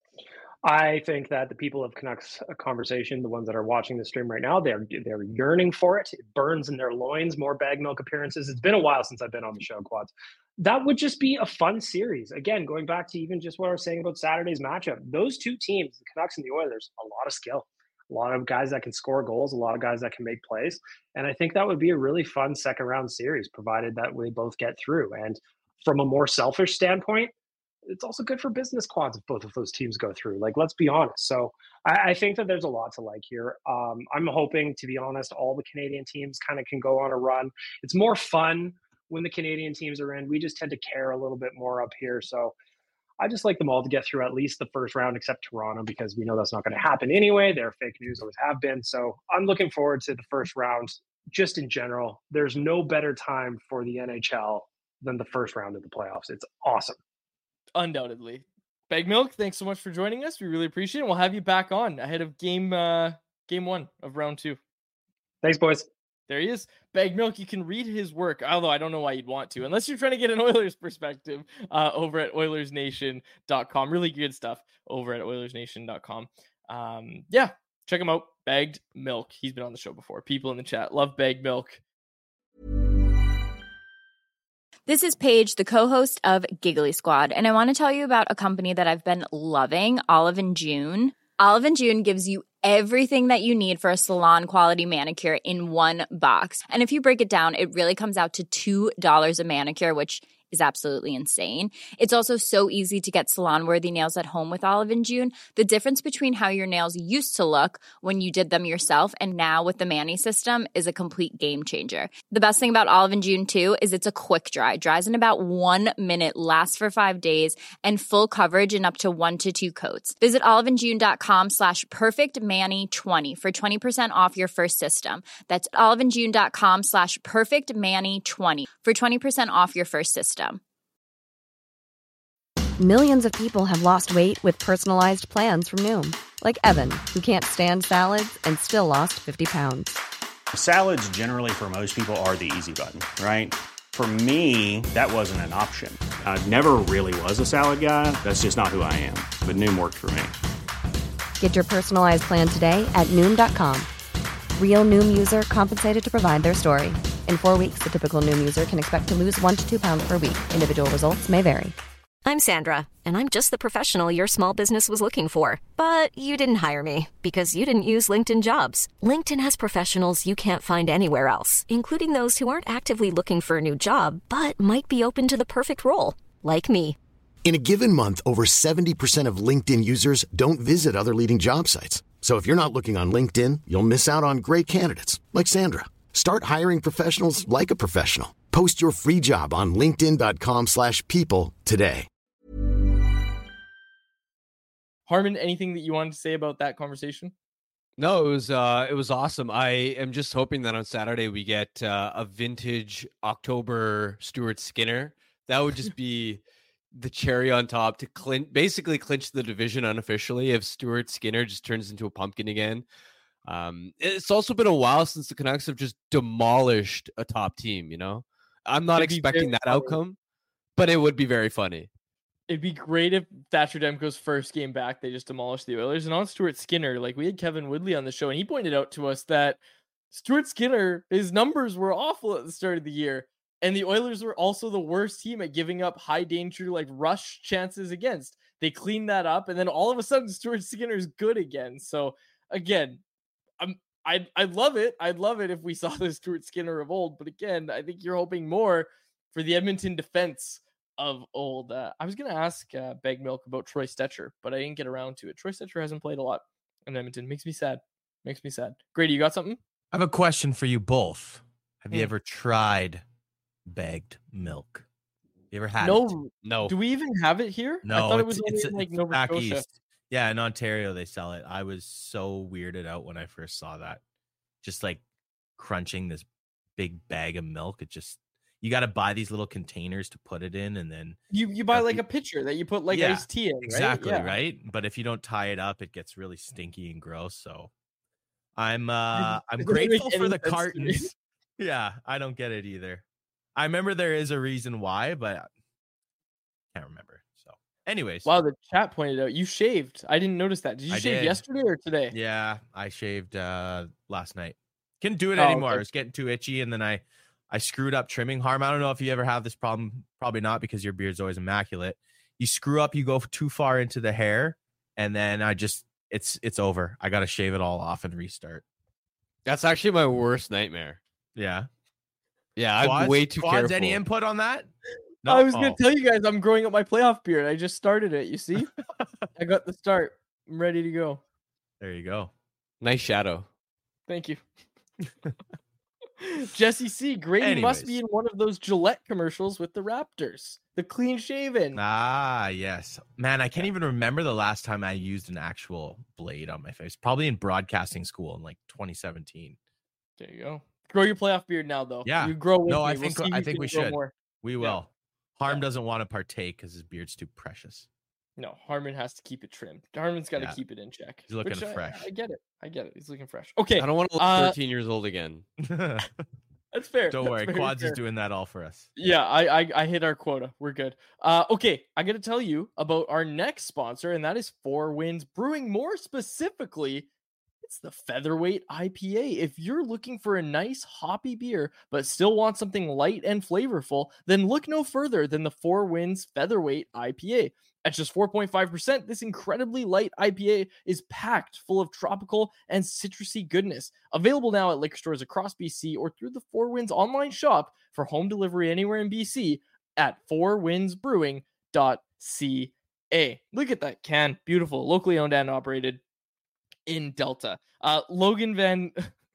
I think that the people of Canucks Conversation, the ones that are watching the stream right now, they're yearning for it. It burns in their loins, more bag milk appearances. It's been a while since I've been on the show, Quads. That would just be a fun series. Again, going back to even just what I was saying about Saturday's matchup, those two teams, the Canucks and the Oilers, a lot of skill, a lot of guys that can score goals, a lot of guys that can make plays. And I think that would be a really fun second round series, provided that we both get through. And from a more selfish standpoint, it's also good for business, Quads, if both of those teams go through. Like, let's be honest. So I think that there's a lot to like here. I'm hoping, to be honest, all the Canadian teams kind of can go on a run. It's more fun when the Canadian teams are in. We just tend to care a little bit more up here. So I just like them all to get through at least the first round, except Toronto, because we know that's not going to happen anyway. They're fake news, always have been. So I'm looking forward to the first round. Just in general, there's no better time for the NHL than the first round of the playoffs. It's awesome. Undoubtedly. Bag Milk, thanks so much for joining us. We really appreciate it. We'll have you back on ahead of game one of round two. Thanks, boys. There he is. Bag Milk, you can read his work, although I don't know why you'd want to, unless you're trying to get an Oilers perspective over at OilersNation.com. Really good stuff over at OilersNation.com. Check him out. Bagged Milk. He's been on the show before. People in the chat love Bagged Milk. This is Paige, the co-host of Giggly Squad, and I want to tell you about a company that I've been loving, Olive & June. Olive & June gives you everything that you need for a salon-quality manicure in one box. And if you break it down, it really comes out to $2 a manicure, which is absolutely insane. It's also so easy to get salon-worthy nails at home with Olive & June. The difference between how your nails used to look when you did them yourself and now with the Mani system is a complete game changer. The best thing about Olive & June, too, is it's a quick dry. Dries in about 1 minute, lasts for 5 days, and full coverage in up to 1 to 2 coats. Visit oliveandjune.com/perfectmani20 for 20% off your first system. That's oliveandjune.com/perfectmani20 for 20% off your first system. Millions of people have lost weight with personalized plans from Noom. Like Evan, who can't stand salads and still lost 50 pounds. Salads generally for most people are the easy button, right? For me, that wasn't an option. I never really was a salad guy. That's just not who I am. But Noom worked for me. Get your personalized plan today at Noom.com. Real Noom user compensated to provide their story. In 4 weeks, the typical Noom user can expect to lose 1 to 2 pounds per week. Individual results may vary. I'm Sandra, and I'm just the professional your small business was looking for. But you didn't hire me because you didn't use LinkedIn Jobs. LinkedIn has professionals you can't find anywhere else, including those who aren't actively looking for a new job, but might be open to the perfect role, like me. In a given month, over 70% of LinkedIn users don't visit other leading job sites. So if you're not looking on LinkedIn, you'll miss out on great candidates like Sandra. Start hiring professionals like a professional. Post your free job on linkedin.com/people today. Harman, anything that you wanted to say about that conversation? No, it was awesome. I am just hoping that on Saturday we get a vintage October Stuart Skinner. That would just be the cherry on top to basically clinch the division unofficially if Stuart Skinner just turns into a pumpkin again. It's also been a while since the Canucks have just demolished a top team, you know? I'm not expecting that outcome, but it would be very funny. It'd be great if Thatcher Demko's first game back, they just demolished the Oilers. And on Stuart Skinner, like we had Kevin Woodley on the show, and he pointed out to us that Stuart Skinner, his numbers were awful at the start of the year. And the Oilers were also the worst team at giving up high danger, like rush chances against. They cleaned that up, and then all of a sudden, Stuart Skinner's good again. So again, I'd love it. I'd love it if we saw the Stuart Skinner of old. But again, I think you're hoping more for the Edmonton defense of old. I was going to ask Beg Milk about Troy Stecher, but I didn't get around to it. Troy Stecher hasn't played a lot in Edmonton. Makes me sad. Grady, you got something? I have a question for you both. Have you ever tried bagged milk? You ever had it? No. Do we even have it here? No, I thought it was only in like Nova back Scotia. east. Yeah, in Ontario they sell it. I was so weirded out when I first saw that. Just like crunching this big bag of milk. It just, you got to buy these little containers to put it in, and then you buy like a pitcher that you put like iced tea in, right? Exactly, right? But if you don't tie it up, it gets really stinky and gross. So I'm grateful for the cartons. Yeah, I don't get it either. I remember there is a reason why, but I can't remember. So anyways. Wow, the chat pointed out you shaved. I didn't notice that. Did you shave yesterday or today? Yeah, I shaved last night. Couldn't do it anymore. Okay. It was getting too itchy, and then I screwed up trimming. Harm, I don't know if you ever have this problem. Probably not, because your beard's always immaculate. You screw up, you go too far into the hair, and then it's over. I got to shave it all off and restart. That's actually my worst nightmare. Yeah. Yeah, I'm way too careful. Any input on that? No? I was going to tell you guys I'm growing up my playoff beard. I just started it, you see? I got the start. I'm ready to go. There you go. Nice shadow. Thank you. Jesse C. Grady must be in one of those Gillette commercials with the Raptors. The clean shaven. Ah, yes. Man, I can't even remember the last time I used an actual blade on my face. Probably in broadcasting school in like 2017. There you go. Grow your playoff beard now, though. Yeah. You grow with No, me. I think we should. More. We will. Harm doesn't want to partake because his beard's too precious. No, Harman has to keep it trimmed. Harman's got to keep it in check. He's looking fresh. I get it. He's looking fresh. Okay. I don't want to look 13 years old again. That's fair. Don't worry. Quads is doing that all for us. Yeah, I hit our quota. We're good. Okay, I got to tell you about our next sponsor, and that is Four Winds Brewing. More specifically, it's the Featherweight IPA. If you're looking for a nice hoppy beer, but still want something light and flavorful, then look no further than the Four Winds Featherweight IPA. At just 4.5%, this incredibly light IPA is packed full of tropical and citrusy goodness. Available now at liquor stores across BC or through the Four Winds online shop for home delivery anywhere in BC at fourwindsbrewing.ca. Look at that can. Beautiful. Locally owned and operated in Delta. Logan Van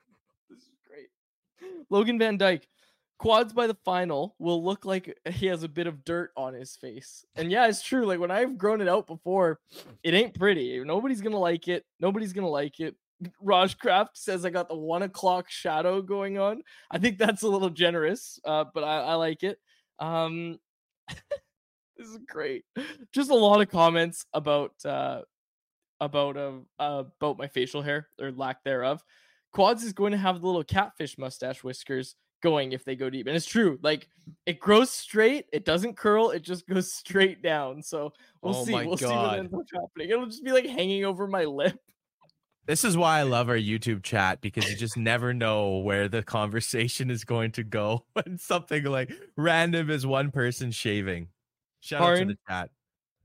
Dyke. Quads by the final will look like he has a bit of dirt on his face. And yeah, it's true. Like when I've grown it out before, it ain't pretty. Nobody's going to like it. Raj Kraft says I got the 1 o'clock shadow going on. I think that's a little generous, but I like it. This is great. Just a lot of comments about my facial hair or lack thereof. Quads is going to have the little catfish mustache whiskers going if they go deep, and it's true. Like it grows straight, it doesn't curl, it just goes straight down. So we'll see. We'll see what ends up happening. It'll just be like hanging over my lip. This is why I love our YouTube chat, because you just never know where the conversation is going to go when something like random is one person shaving. Shout out to the chat.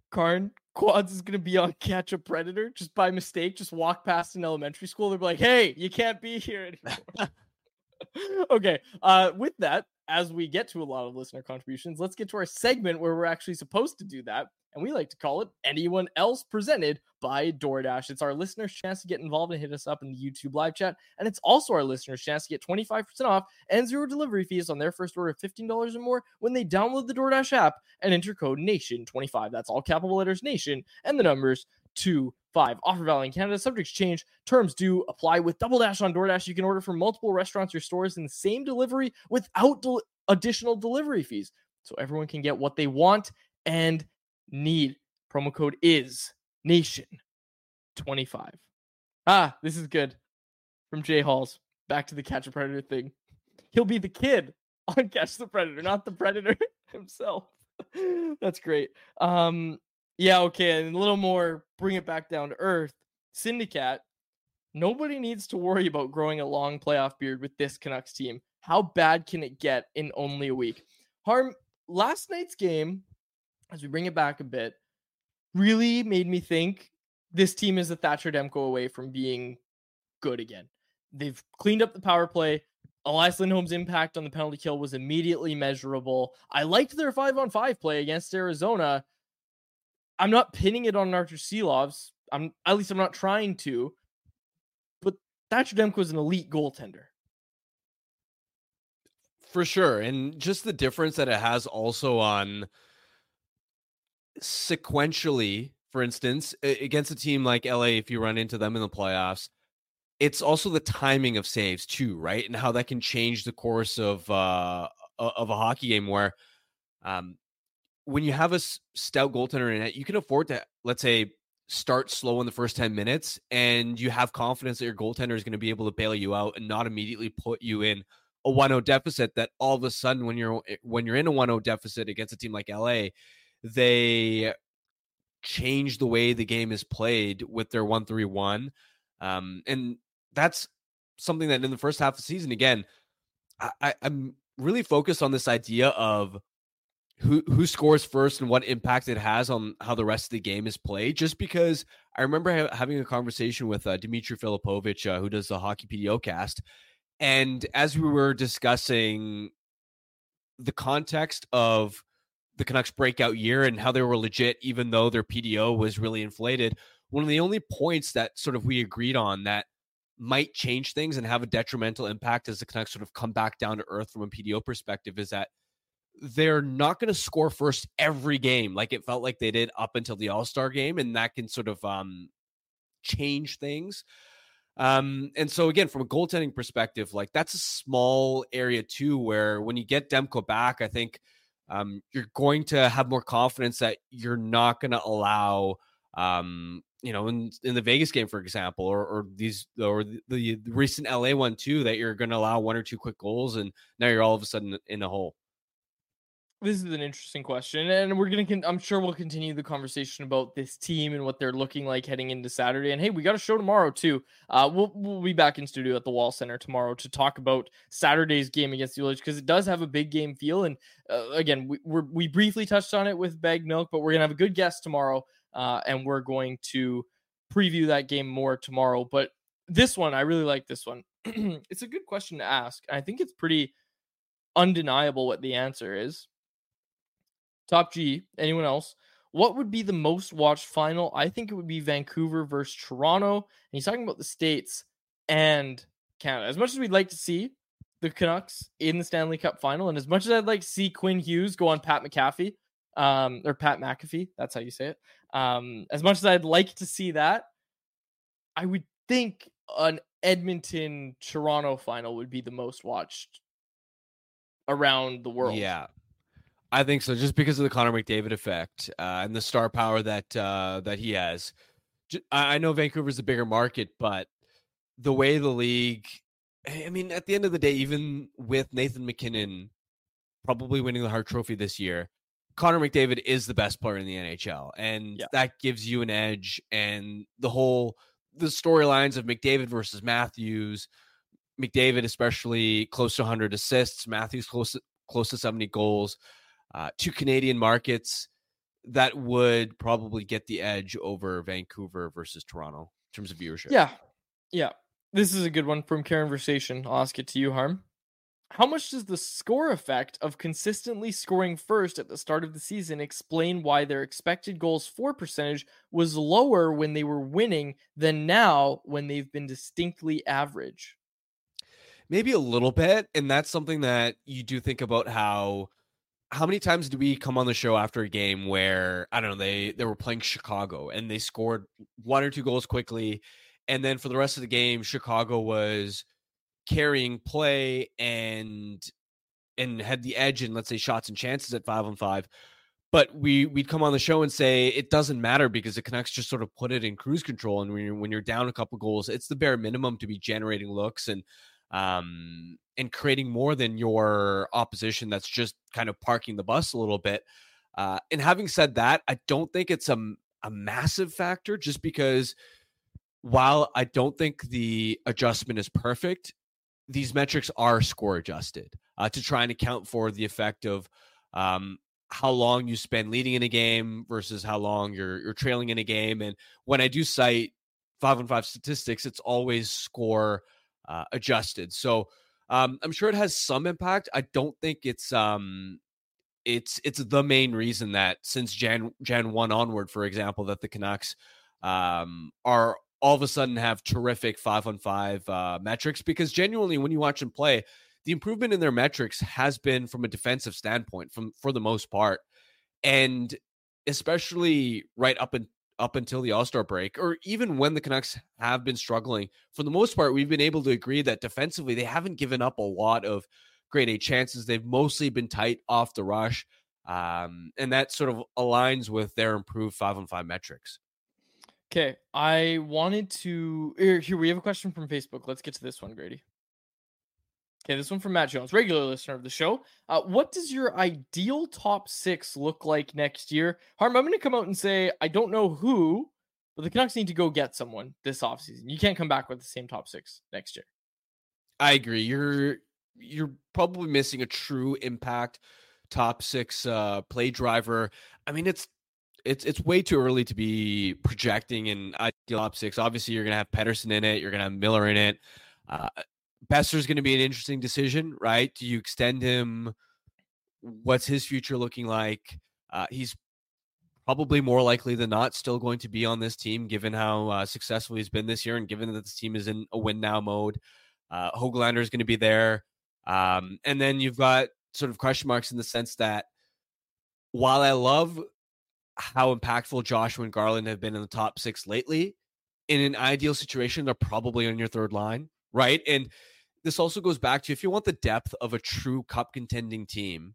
Karn, Quads is going to be on Catch a Predator just by mistake, just walk past an elementary school. They'll be like, hey, you can't be here anymore. Okay. With that, as we get to a lot of listener contributions, let's get to our segment where we're actually supposed to do that. And we like to call it Anyone Else, presented by DoorDash. It's our listeners' chance to get involved and hit us up in the YouTube live chat. And it's also our listeners' chance to get 25% off and 0 delivery fees on their first order of $15 or more when they download the DoorDash app and enter code NATION25. That's all capital letters NATION and the numbers 25. Offer valid in Canada, subject to change. Terms do apply. With Double Dash on DoorDash, you can order from multiple restaurants or stores in the same delivery without additional delivery fees. So everyone can get what they want and need. Promo code is NATION25. This is good. From Jay Halls. Back to the Catch a Predator thing. He'll be the kid on Catch the Predator, not the Predator himself. That's great. Yeah, okay, and a little more, bring it back down to earth. Syndicat, nobody needs to worry about growing a long playoff beard with this Canucks team. How bad can it get in only a week? Harm, last night's game, as we bring it back a bit, really made me think this team is a Thatcher Demko away from being good again. They've cleaned up the power play. Elias Lindholm's impact on the penalty kill was immediately measurable. I liked their 5-on-5 play against Arizona. I'm not pinning it on Artur Silovs. I'm not trying to. But Thatcher Demko is an elite goaltender. For sure. And just the difference that it has also on sequentially, for instance, against a team like LA, if you run into them in the playoffs, it's also the timing of saves too, right? And how that can change the course of a hockey game where when you have a stout goaltender in it, you can afford to, let's say, start slow in the first 10 minutes and you have confidence that your goaltender is going to be able to bail you out and not immediately put you in a 1-0 deficit, that all of a sudden when you're in a 1-0 deficit against a team like LA, they change the way the game is played with their 1-3-1. And that's something that in the first half of the season, again, I'm really focused on this idea of who scores first and what impact it has on how the rest of the game is played. Just because I remember having a conversation with Dmitry Filipovich, who does the Hockey PDO cast. And as we were discussing the context of the Canucks breakout year and how they were legit, even though their PDO was really inflated, one of the only points that sort of we agreed on that might change things and have a detrimental impact as the Canucks sort of come back down to earth from a PDO perspective is that they're not going to score first every game like it felt like they did up until the All-Star game, and that can sort of change things. And so again, from a goaltending perspective, like that's a small area too, where when you get Demko back, I think you're going to have more confidence that you're not going to allow, in the Vegas game, for example, or the recent LA one too, that you're going to allow 1 or 2 quick goals, and now you're all of a sudden in a hole. This is an interesting question, and I'm sure we'll continue the conversation about this team and what they're looking like heading into Saturday. And hey, we got a show tomorrow too. We'll be back in studio at the Wall Center tomorrow to talk about Saturday's game against the Oilers, because it does have a big game feel. And again, we briefly touched on it with Bagged Milk, but we're gonna have a good guest tomorrow, and we're going to preview that game more tomorrow. But this one, I really like this one. It's a good question to ask. I think it's pretty undeniable what the answer is. Top G, anyone else? What would be the most watched final? I think it would be Vancouver versus Toronto. And he's talking about the States and Canada. As much as we'd like to see the Canucks in the Stanley Cup final, and as much as I'd like to see Quinn Hughes go on Pat McAfee, or Pat McAfee, that's how you say it. As much as I'd like to see that, I would think an Edmonton-Toronto final would be the most watched around the world. Yeah. I think so, just because of the Connor McDavid effect and the star power that he has. I know Vancouver's a bigger market, but the way the league, I mean, at the end of the day, even with Nathan MacKinnon probably winning the Hart Trophy this year, Connor McDavid is the best player in the NHL, and that gives you an edge. And the storylines of McDavid versus Matthews, McDavid especially close to 100 assists, Matthews close to 70 goals. 2 Canadian markets, that would probably get the edge over Vancouver versus Toronto in terms of viewership. Yeah. This is a good one from Conversation. I'll ask it to you, Harm. How much does the score effect of consistently scoring first at the start of the season explain why their expected goals for percentage was lower when they were winning than now when they've been distinctly average? Maybe a little bit. And that's something that you do think about how many times do we come on the show after a game where, I don't know, they were playing Chicago and they scored 1 or 2 goals quickly. And then for the rest of the game, Chicago was carrying play and had the edge in, let's say, shots and chances at 5-on-5. But we'd come on the show and say it doesn't matter because the Canucks just sort of put it in cruise control. And when you're down a couple goals, it's the bare minimum to be generating looks and creating more than your opposition that's just kind of parking the bus a little bit. And having said that, I don't think it's a massive factor, just because while I don't think the adjustment is perfect, these metrics are score adjusted to try and account for the effect of how long you spend leading in a game versus how long you're trailing in a game. And when I do cite 5-on-5 statistics, it's always score adjusted. So I'm sure it has some impact. I don't think it's the main reason that since Jan 1 onward, for example, that the Canucks are all of a sudden have terrific 5-on-5 metrics, because genuinely when you watch them play, the improvement in their metrics has been from a defensive standpoint for the most part. And especially right up until the All-Star break, or even when the Canucks have been struggling, for the most part, we've been able to agree that defensively, they haven't given up a lot of grade A chances. They've mostly been tight off the rush. And that sort of aligns with their improved 5-on-5 metrics. Okay, I wanted to... Here, we have a question from Facebook. Let's get to this one, Grady. Okay, this one from Matt Jones, regular listener of the show. What does your ideal top 6 look like next year? Harm, I'm going to come out and say, I don't know who, but the Canucks need to go get someone this offseason. You can't come back with the same top 6 next year. I agree. You're probably missing a true impact top 6 play driver. I mean, it's way too early to be projecting an ideal top 6. Obviously, you're going to have Pettersson in it. You're going to have Miller in it. Besser's going to be an interesting decision, right? Do you extend him? What's his future looking like? He's probably more likely than not still going to be on this team, given how successful he's been this year and given that this team is in a win now mode. Höglander is going to be there. And then you've got sort of question marks in the sense that while I love how impactful Joshua and Garland have been in the top 6 lately, in an ideal situation, they're probably on your third line, right? And this also goes back to, if you want the depth of a true cup contending team,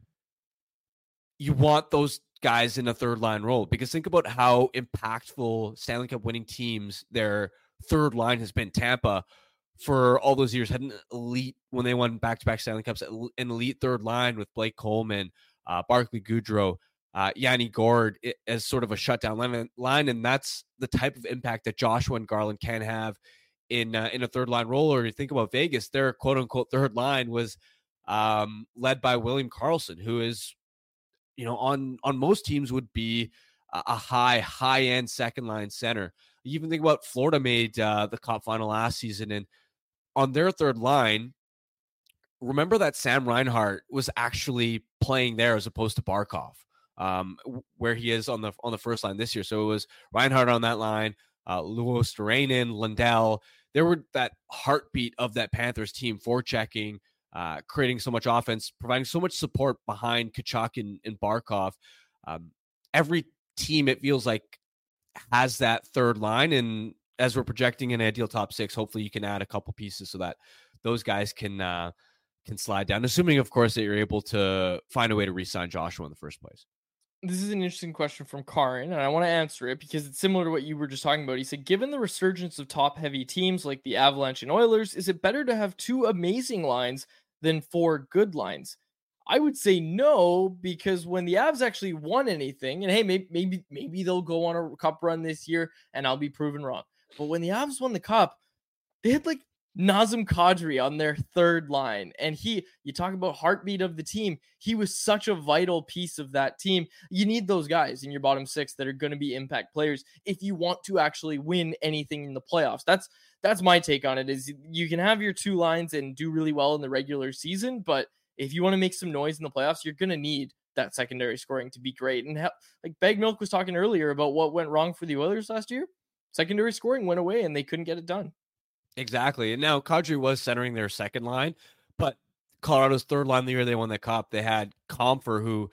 you want those guys in a third line role, because think about how impactful Stanley Cup winning teams, their third line has been. Tampa, for all those years, had an elite, when they won back-to-back Stanley Cups, an elite third line with Blake Coleman, Barclay Goodrow, Yanni Gourde as sort of a shutdown line. And that's the type of impact that Joshua and Garland can have in a third line role. Or you think about Vegas, their quote unquote third line was led by William Karlsson, who is, on most teams would be a high end second line center. You even think about Florida made the Cup final last season, and on their third line, remember that Sam Reinhart was actually playing there as opposed to Barkov, where he is on the first line this year. So it was Reinhart on that line, Luos Sterainen, Lundell. There were that heartbeat of that Panthers team, forechecking, creating so much offense, providing so much support behind Tkachuk and Barkov. Every team, it feels like, has that third line. And as we're projecting an ideal top 6, hopefully you can add a couple pieces so that those guys can slide down, assuming, of course, that you're able to find a way to re-sign Joshua in the first place. This is an interesting question from Karin, and I want to answer it because it's similar to what you were just talking about. He said, given the resurgence of top-heavy teams like the Avalanche and Oilers, is it better to have 2 amazing lines than 4 good lines? I would say no, because when the Avs actually won anything, and hey, maybe they'll go on a cup run this year, and I'll be proven wrong. But when the Avs won the cup, they had like Nazem Kadri on their third line. And you talk about heartbeat of the team. He was such a vital piece of that team. You need those guys in your bottom six that are going to be impact players if you want to actually win anything in the playoffs. That's my take on it, is you can have your two lines and do really well in the regular season, but if you want to make some noise in the playoffs, you're going to need that secondary scoring to be great. And like Bag Milk was talking earlier about what went wrong for the Oilers last year. Secondary scoring went away and they couldn't get it done. Exactly. And now Kadri was centering their second line, but Colorado's third line the year they won the cup, they had Compher, who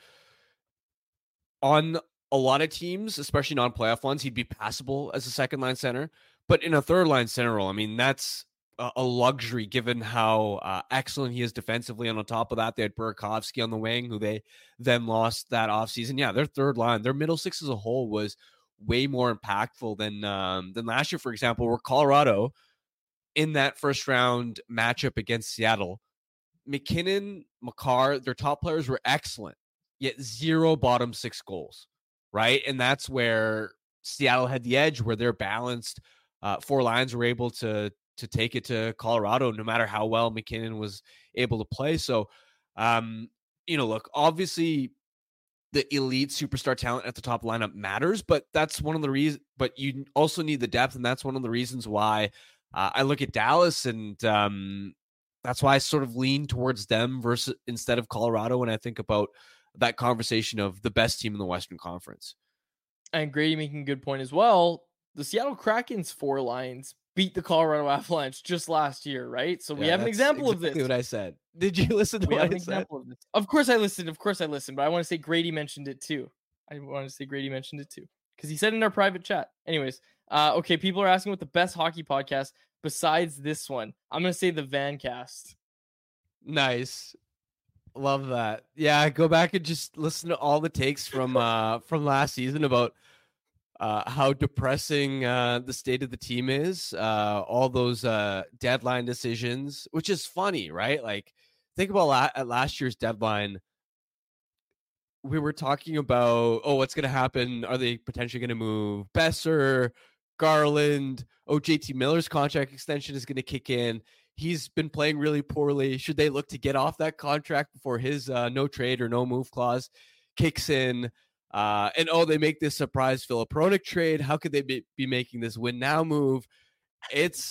on a lot of teams, especially non-playoff ones, he'd be passable as a second line center. But in a third line center role, I mean, that's a luxury given how excellent he is defensively. And on top of that, they had Burakovsky on the wing, who they then lost that offseason. Yeah, their third line, their middle six as a whole was way more impactful than last year, for example, where Colorado, in that first round matchup against Seattle, McKinnon, Makar, their top players were excellent, yet 0 bottom 6 goals, right? And that's where Seattle had the edge, where they're balanced. 4 lines were able to take it to Colorado, no matter how well McKinnon was able to play. So, look, obviously the elite superstar talent at the top lineup matters, but that's one of the reasons, but you also need the depth. And that's one of the reasons why I look at Dallas, and that's why I sort of lean towards them instead of Colorado when I think about that conversation of the best team in the Western Conference. And Grady making a good point as well. The Seattle Kraken's 4 lines beat the Colorado Avalanche just last year, right? So we have an example of this. Exactly what I said. Did you listen to what I said? Example of this. Of course I listened, but I want to say Grady mentioned it too. Because he said in our private chat. Anyways, okay, people are asking what the best hockey podcast besides this one. I'm going to say the Vancast. Nice. Love that. Yeah, go back and just listen to all the takes from last season about how depressing the state of the team is, all those deadline decisions, which is funny, right? Like, think about at last year's deadline, we were talking about, what's going to happen? Are they potentially going to move Besser, Garland? JT Miller's contract extension is going to kick in. He's been playing really poorly. Should they look to get off that contract before his no trade or no move clause kicks in? And they make this surprise Filip Hronek trade. How could they be making this win now move? It's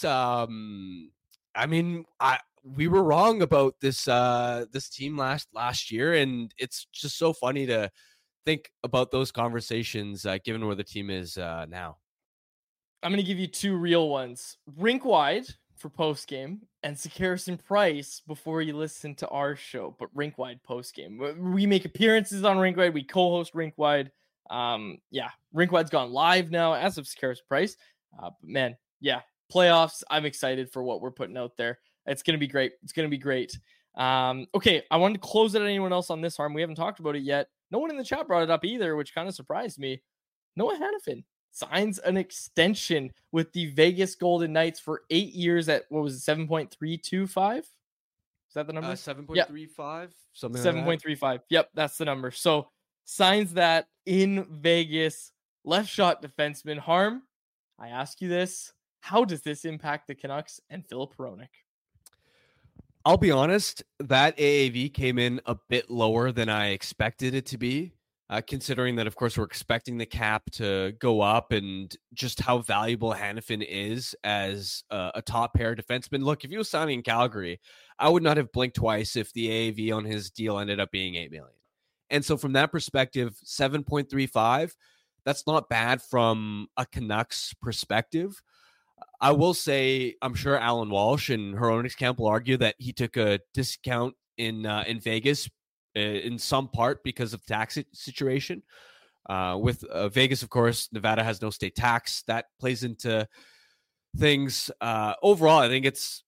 we were wrong about this team last year, and it's just so funny to think about those conversations given where the team is now. I'm going to give you 2 real ones. Rink Wide for post game, and Sekerson Price before you listen to our show, but Rink Wide post game. We make appearances on Rink Wide. We co-host Rink Wide. Rink Wide's gone live now as of Sekerson Price. But man, yeah, playoffs. I'm excited for what we're putting out there. It's going to be great. Okay, I wanted to close it at anyone else on this, Harm. We haven't talked about it yet. No one in the chat brought it up either, which kind of surprised me. Noah Hanifin signs an extension with the Vegas Golden Knights for 8 years at, what was it, 7.325? Is that the number? 7.35, something 7.35. Yep, that's the number. So signs that in Vegas. Left shot defenseman. Harm, I ask you this. How does this impact the Canucks and Filip Hronek? I'll be honest, that AAV came in a bit lower than I expected it to be. Considering that, of course, we're expecting the cap to go up and just how valuable Hanifin is as a top pair defenseman. Look, if he was signing in Calgary, I would not have blinked twice if the AAV on his deal ended up being $8 million. And so from that perspective, 7.35, that's not bad from a Canucks perspective. I will say, I'm sure Alan Walsh and Hronek's camp will argue that he took a discount in Vegas in some part because of tax situation. With Vegas, of course, Nevada has no state tax. That plays into things. Overall, I think it's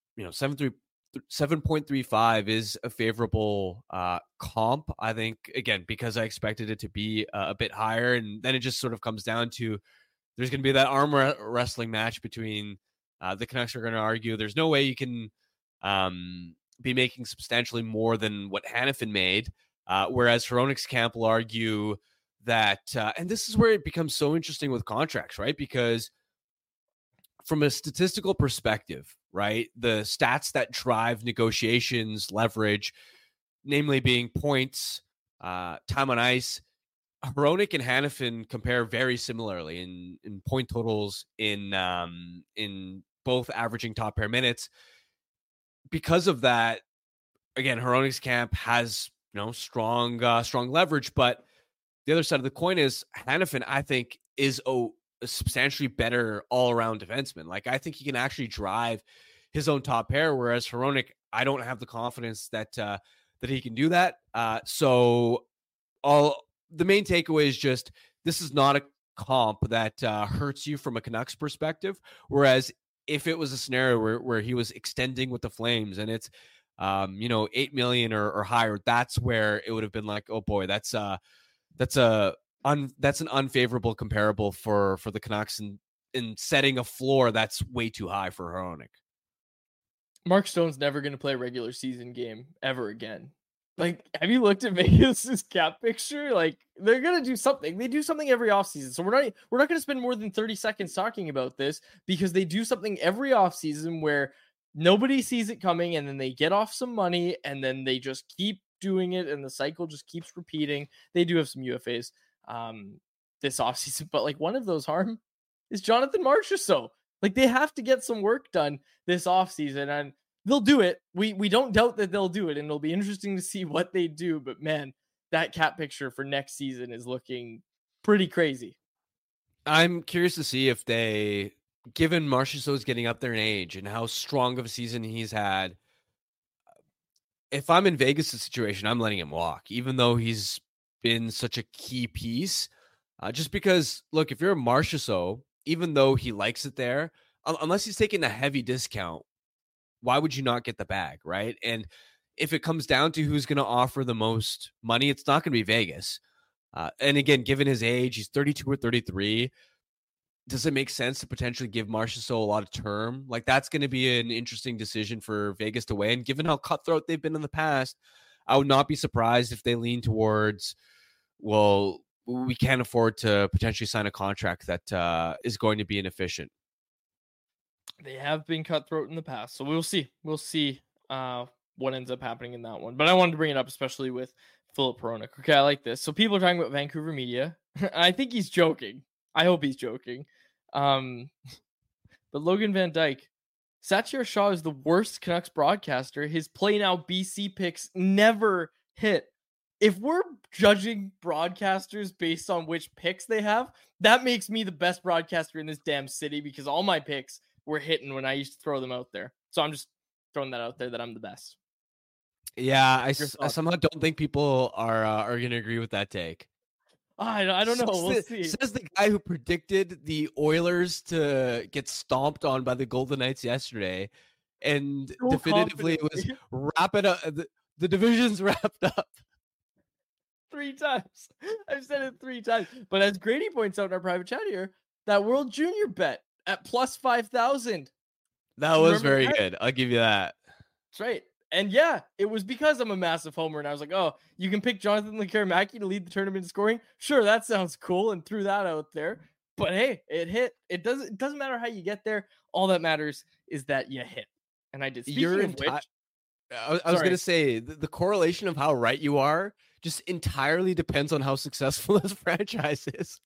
7.35 is a favorable comp. I think, again, because I expected it to be a bit higher, and then it just sort of comes down to there's going to be that arm wrestling match between the Canucks are going to argue there's no way you can be making substantially more than what Hanifin made, whereas Hronek's camp will argue that, and this is where it becomes so interesting with contracts, right? Because from a statistical perspective, right? The stats that drive negotiations, leverage, namely being points, time on ice, Hronek and Hanifin compare very similarly in point totals, in both averaging top pair minutes. Because of that, again, Hronek's camp has strong leverage, but the other side of the coin is Hanifin, I think, is a substantially better all-around defenseman. Like, I think he can actually drive his own top pair, whereas Hronek, I don't have the confidence that he can do that. So the main takeaway is just, this is not a comp that hurts you from a Canucks perspective. Whereas if it was a scenario where he was extending with the Flames and it's, $8 million or higher, that's where it would have been like, oh boy, that's an unfavorable comparable for the Canucks in setting a floor that's way too high for Hronek. Mark Stone's never going to play a regular season game ever again. Like, have you looked at Vegas's cap picture? Like, they're going to do something. They do something every offseason. So we're not going to spend more than 30 seconds talking about this, because they do something every offseason where nobody sees it coming, and then they get off some money, and then they just keep doing it, and the cycle just keeps repeating. They do have some UFAs this offseason, but like, one of those, Harm, is Jonathan Marchessault. Like, they have to get some work done this offseason, and they'll do it. We don't doubt that they'll do it, and it'll be interesting to see what they do. But man, that cap picture for next season is looking pretty crazy. I'm curious to see if they, given Marchessault's getting up there in age and how strong of a season he's had, if I'm in Vegas' situation, I'm letting him walk, even though he's been such a key piece. Just because, look, if you're a Marchessault, even though he likes it there, unless he's taking a heavy discount, why would you not get the bag, right? And if it comes down to who's going to offer the most money, it's not going to be Vegas. And again, given his age, he's 32 or 33. Does it make sense to potentially give Marchessault a lot of term? Like, that's going to be an interesting decision for Vegas to weigh. And given how cutthroat they've been in the past, I would not be surprised if they lean towards, well, we can't afford to potentially sign a contract that is going to be inefficient. They have been cutthroat in the past, so we'll see. We'll see what ends up happening in that one. But I wanted to bring it up, especially with Filip Hronek. Okay, I like this. So people are talking about Vancouver media. I think he's joking. I hope he's joking. But Logan Van Dyke, Satiar Shah is the worst Canucks broadcaster. His Play Now BC picks never hit. If we're judging broadcasters based on which picks they have, that makes me the best broadcaster in this damn city, because all my picks were hitting when I used to throw them out there. So I'm just throwing that out there that I'm the best. Yeah, I somehow don't think people are going to agree with that take. I don't know. We'll see. Says the guy who predicted the Oilers to get stomped on by the Golden Knights yesterday, and so definitively it was wrapping up. The division's wrapped up. 3 times. I've said it 3 times. But as Grady points out in our private chat here, that World Junior bet at plus 5,000. That was very good. I'll give you that. That's right. And yeah, it was because I'm a massive homer, and I was like, oh, you can pick Jonathan Lekkerimäki to lead the tournament in scoring. Sure, that sounds cool, and threw that out there. But hey, it hit. It doesn't matter how you get there. All that matters is that you hit. And I did. Speaking of which, I was going to say, the correlation of how right you are just entirely depends on how successful this franchise is.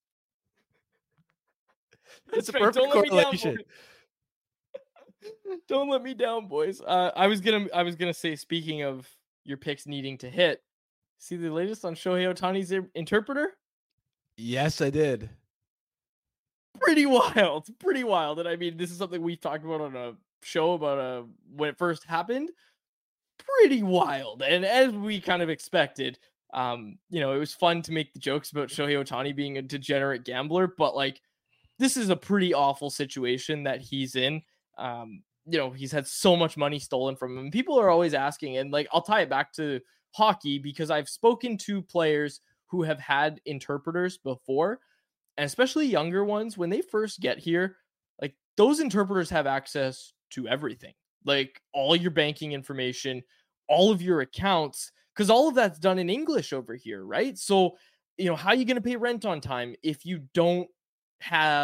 It's a perfect correlation. Don't let me down, boys. I was gonna say, speaking of your picks needing to hit, see the latest on Shohei Ohtani's interpreter? Yes, I did. Pretty wild. And I mean, this is something we talked about on a show about when it first happened. Pretty wild. And as we kind of expected, it was fun to make the jokes about Shohei Ohtani being a degenerate gambler, but like, this is a pretty awful situation that he's in. He's had so much money stolen from him. People are always asking, and like, I'll tie it back to hockey because I've spoken to players who have had interpreters before, and especially younger ones. When they first get here, like, those interpreters have access to everything, like all your banking information, all of your accounts, because all of that's done in English over here, right? So, how are you going to pay rent on time if you don't have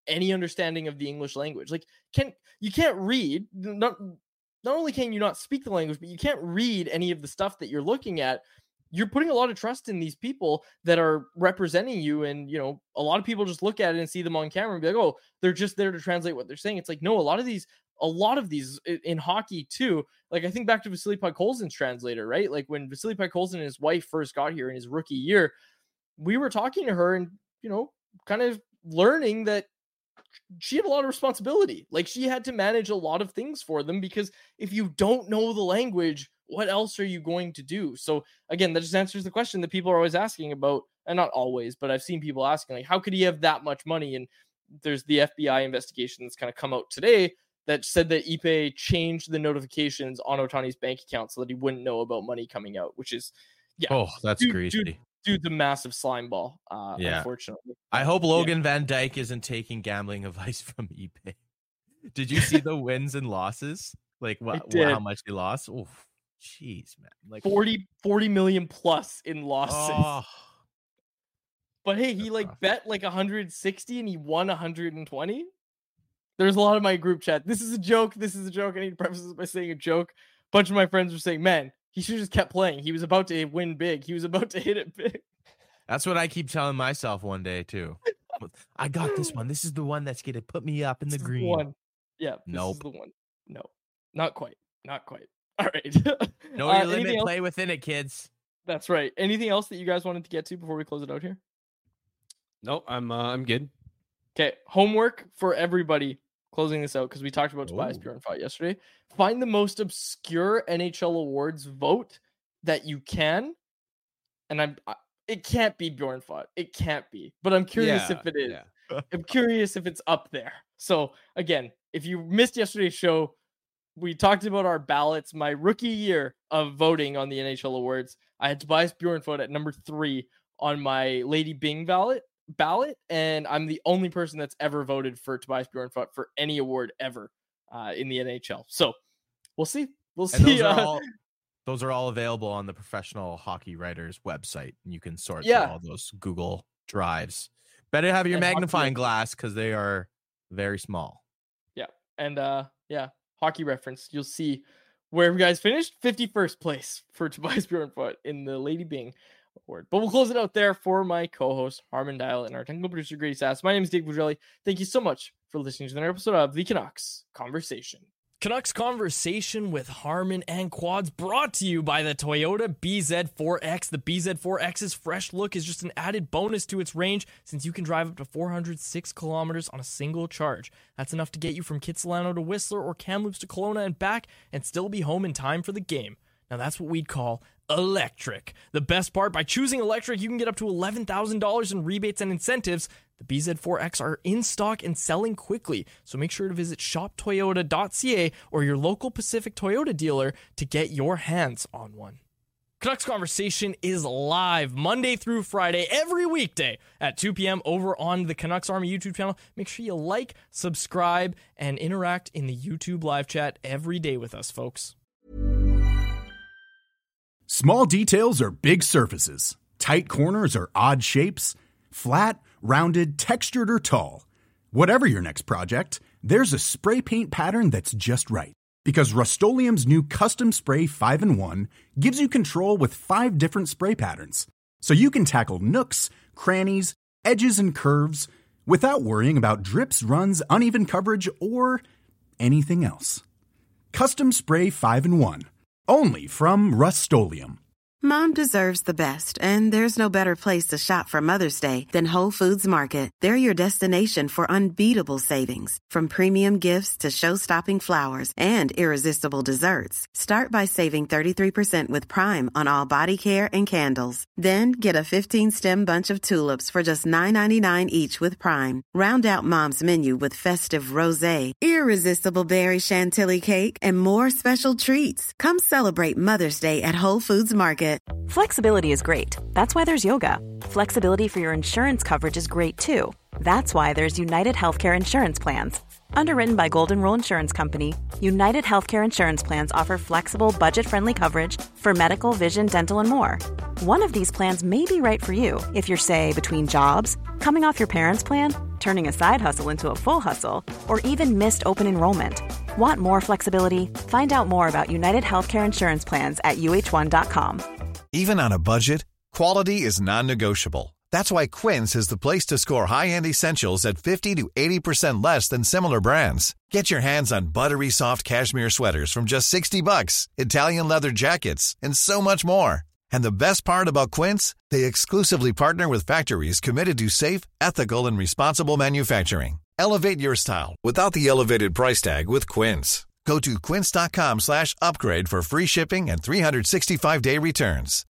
any understanding of the English language. Like, you can't read, not only can you not speak the language, but you can't read any of the stuff that you're looking at. You're putting a lot of trust in these people that are representing you. And, you know, a lot of people just look at it and see them on camera and be like, oh, they're just there to translate what they're saying. It's like, no, a lot of these in hockey too. Like, I think back to Vasily Podkolzin's translator, right? Like when Vasily Podkolzin and his wife first got here in his rookie year, we were talking to her and, you know, kind of learning that she had a lot of responsibility. Like, she had to manage a lot of things for them, because if you don't know the language, what else are you going to do? So again, that just answers the question that people are always asking about, and not always, but I've seen people asking, like, how could he have that much money? And there's the FBI investigation that's kind of come out today that said that Ipe changed the notifications on Ohtani's bank account so that he wouldn't know about money coming out, which is, that's greasy. Dude's a massive slime ball, unfortunately. I hope Logan Van Dyke isn't taking gambling advice from Ipe. Did you see the wins and losses? Like how much he lost? Oh, jeez, man. Like 40 million plus in losses. Oh. But hey, he bet like 160 and he won 120. There's a lot of my group chat. This is a joke. I need to preface this by saying a joke. A bunch of my friends were saying, man, he should have just kept playing. He was about to win big. He was about to hit it big. That's what I keep telling myself one day too. I got this one. This is the one that's going to put me up in the green. One. Yeah. Nope. This is the one. No, not quite. All right. Know your limit. Play within it, kids. That's right. Anything else that you guys wanted to get to before we close it out here? No, I'm good. Okay. Homework for everybody. Closing this out, because we talked about Tobias Bjornfot yesterday. Find the most obscure NHL awards vote that you can, and it can't be Bjornfot. It can't be, but I'm curious if it is. Yeah. I'm curious if it's up there. So again, if you missed yesterday's show, we talked about our ballots. My rookie year of voting on the NHL awards, I had Tobias Bjornfot at number 3 on my Lady Byng ballot, and I'm the only person that's ever voted for Tobias Bjornfot for any award ever in the NHL. So we'll see. Those are all available on the Professional Hockey Writers website. You can sort through all those Google Drives. Better have your magnifying glass, because they are very small. Yeah. And Hockey Reference, you'll see where you guys finished. 51st place for Tobias Bjornfot in the Lady Byng award. But we'll close it out there for my co-host Harman Dial and our technical producer Grady Sass. My name is Dave Boudrelli. Thank you so much for listening to another episode of the Canucks Conversation. Canucks Conversation with Harman and Quads, brought to you by the Toyota BZ4X. The BZ4X's fresh look is just an added bonus to its range, since you can drive up to 406 kilometers on a single charge. That's enough to get you from Kitsilano to Whistler or Kamloops to Kelowna and back, and still be home in time for the game. Now that's what we'd call electric. The best part, by choosing electric, you can get up to $11,000 in rebates and incentives. The BZ4X are in stock and selling quickly, so make sure to visit shoptoyota.ca or your local Pacific Toyota dealer to get your hands on one. Canucks Conversation is live Monday through Friday, every weekday at 2 p.m. over on the Canucks Army YouTube channel. Make sure you like, subscribe, and interact in the YouTube live chat every day with us, folks. Small details are big surfaces. Tight corners are odd shapes. Flat, rounded, textured, or tall. Whatever your next project, there's a spray paint pattern that's just right. Because Rust-Oleum's new Custom Spray 5-in-1 gives you control with 5 different spray patterns. So you can tackle nooks, crannies, edges, and curves without worrying about drips, runs, uneven coverage, or anything else. Custom Spray 5-in-1. Only from Rust-Oleum. Mom deserves the best, and there's no better place to shop for Mother's Day than Whole Foods Market. They're your destination for unbeatable savings, from premium gifts to show-stopping flowers and irresistible desserts. Start by saving 33% with Prime on all body care and candles. Then get a 15-stem bunch of tulips for just $9.99 each with Prime. Round out Mom's menu with festive rosé, irresistible berry chantilly cake, and more special treats. Come celebrate Mother's Day at Whole Foods Market. Flexibility is great. That's why there's yoga. Flexibility for your insurance coverage is great too. That's why there's United Healthcare Insurance Plans. Underwritten by Golden Rule Insurance Company, United Healthcare Insurance Plans offer flexible, budget-friendly coverage for medical, vision, dental, and more. One of these plans may be right for you if you're, say, between jobs, coming off your parents' plan, turning a side hustle into a full hustle, or even missed open enrollment. Want more flexibility? Find out more about United Healthcare Insurance Plans at uh1.com. Even on a budget, quality is non-negotiable. That's why Quince is the place to score high-end essentials at 50 to 80% less than similar brands. Get your hands on buttery soft cashmere sweaters from just $60, Italian leather jackets, and so much more. And the best part about Quince, they exclusively partner with factories committed to safe, ethical, and responsible manufacturing. Elevate your style without the elevated price tag with Quince. Go to quince.com/upgrade for free shipping and 365-day returns.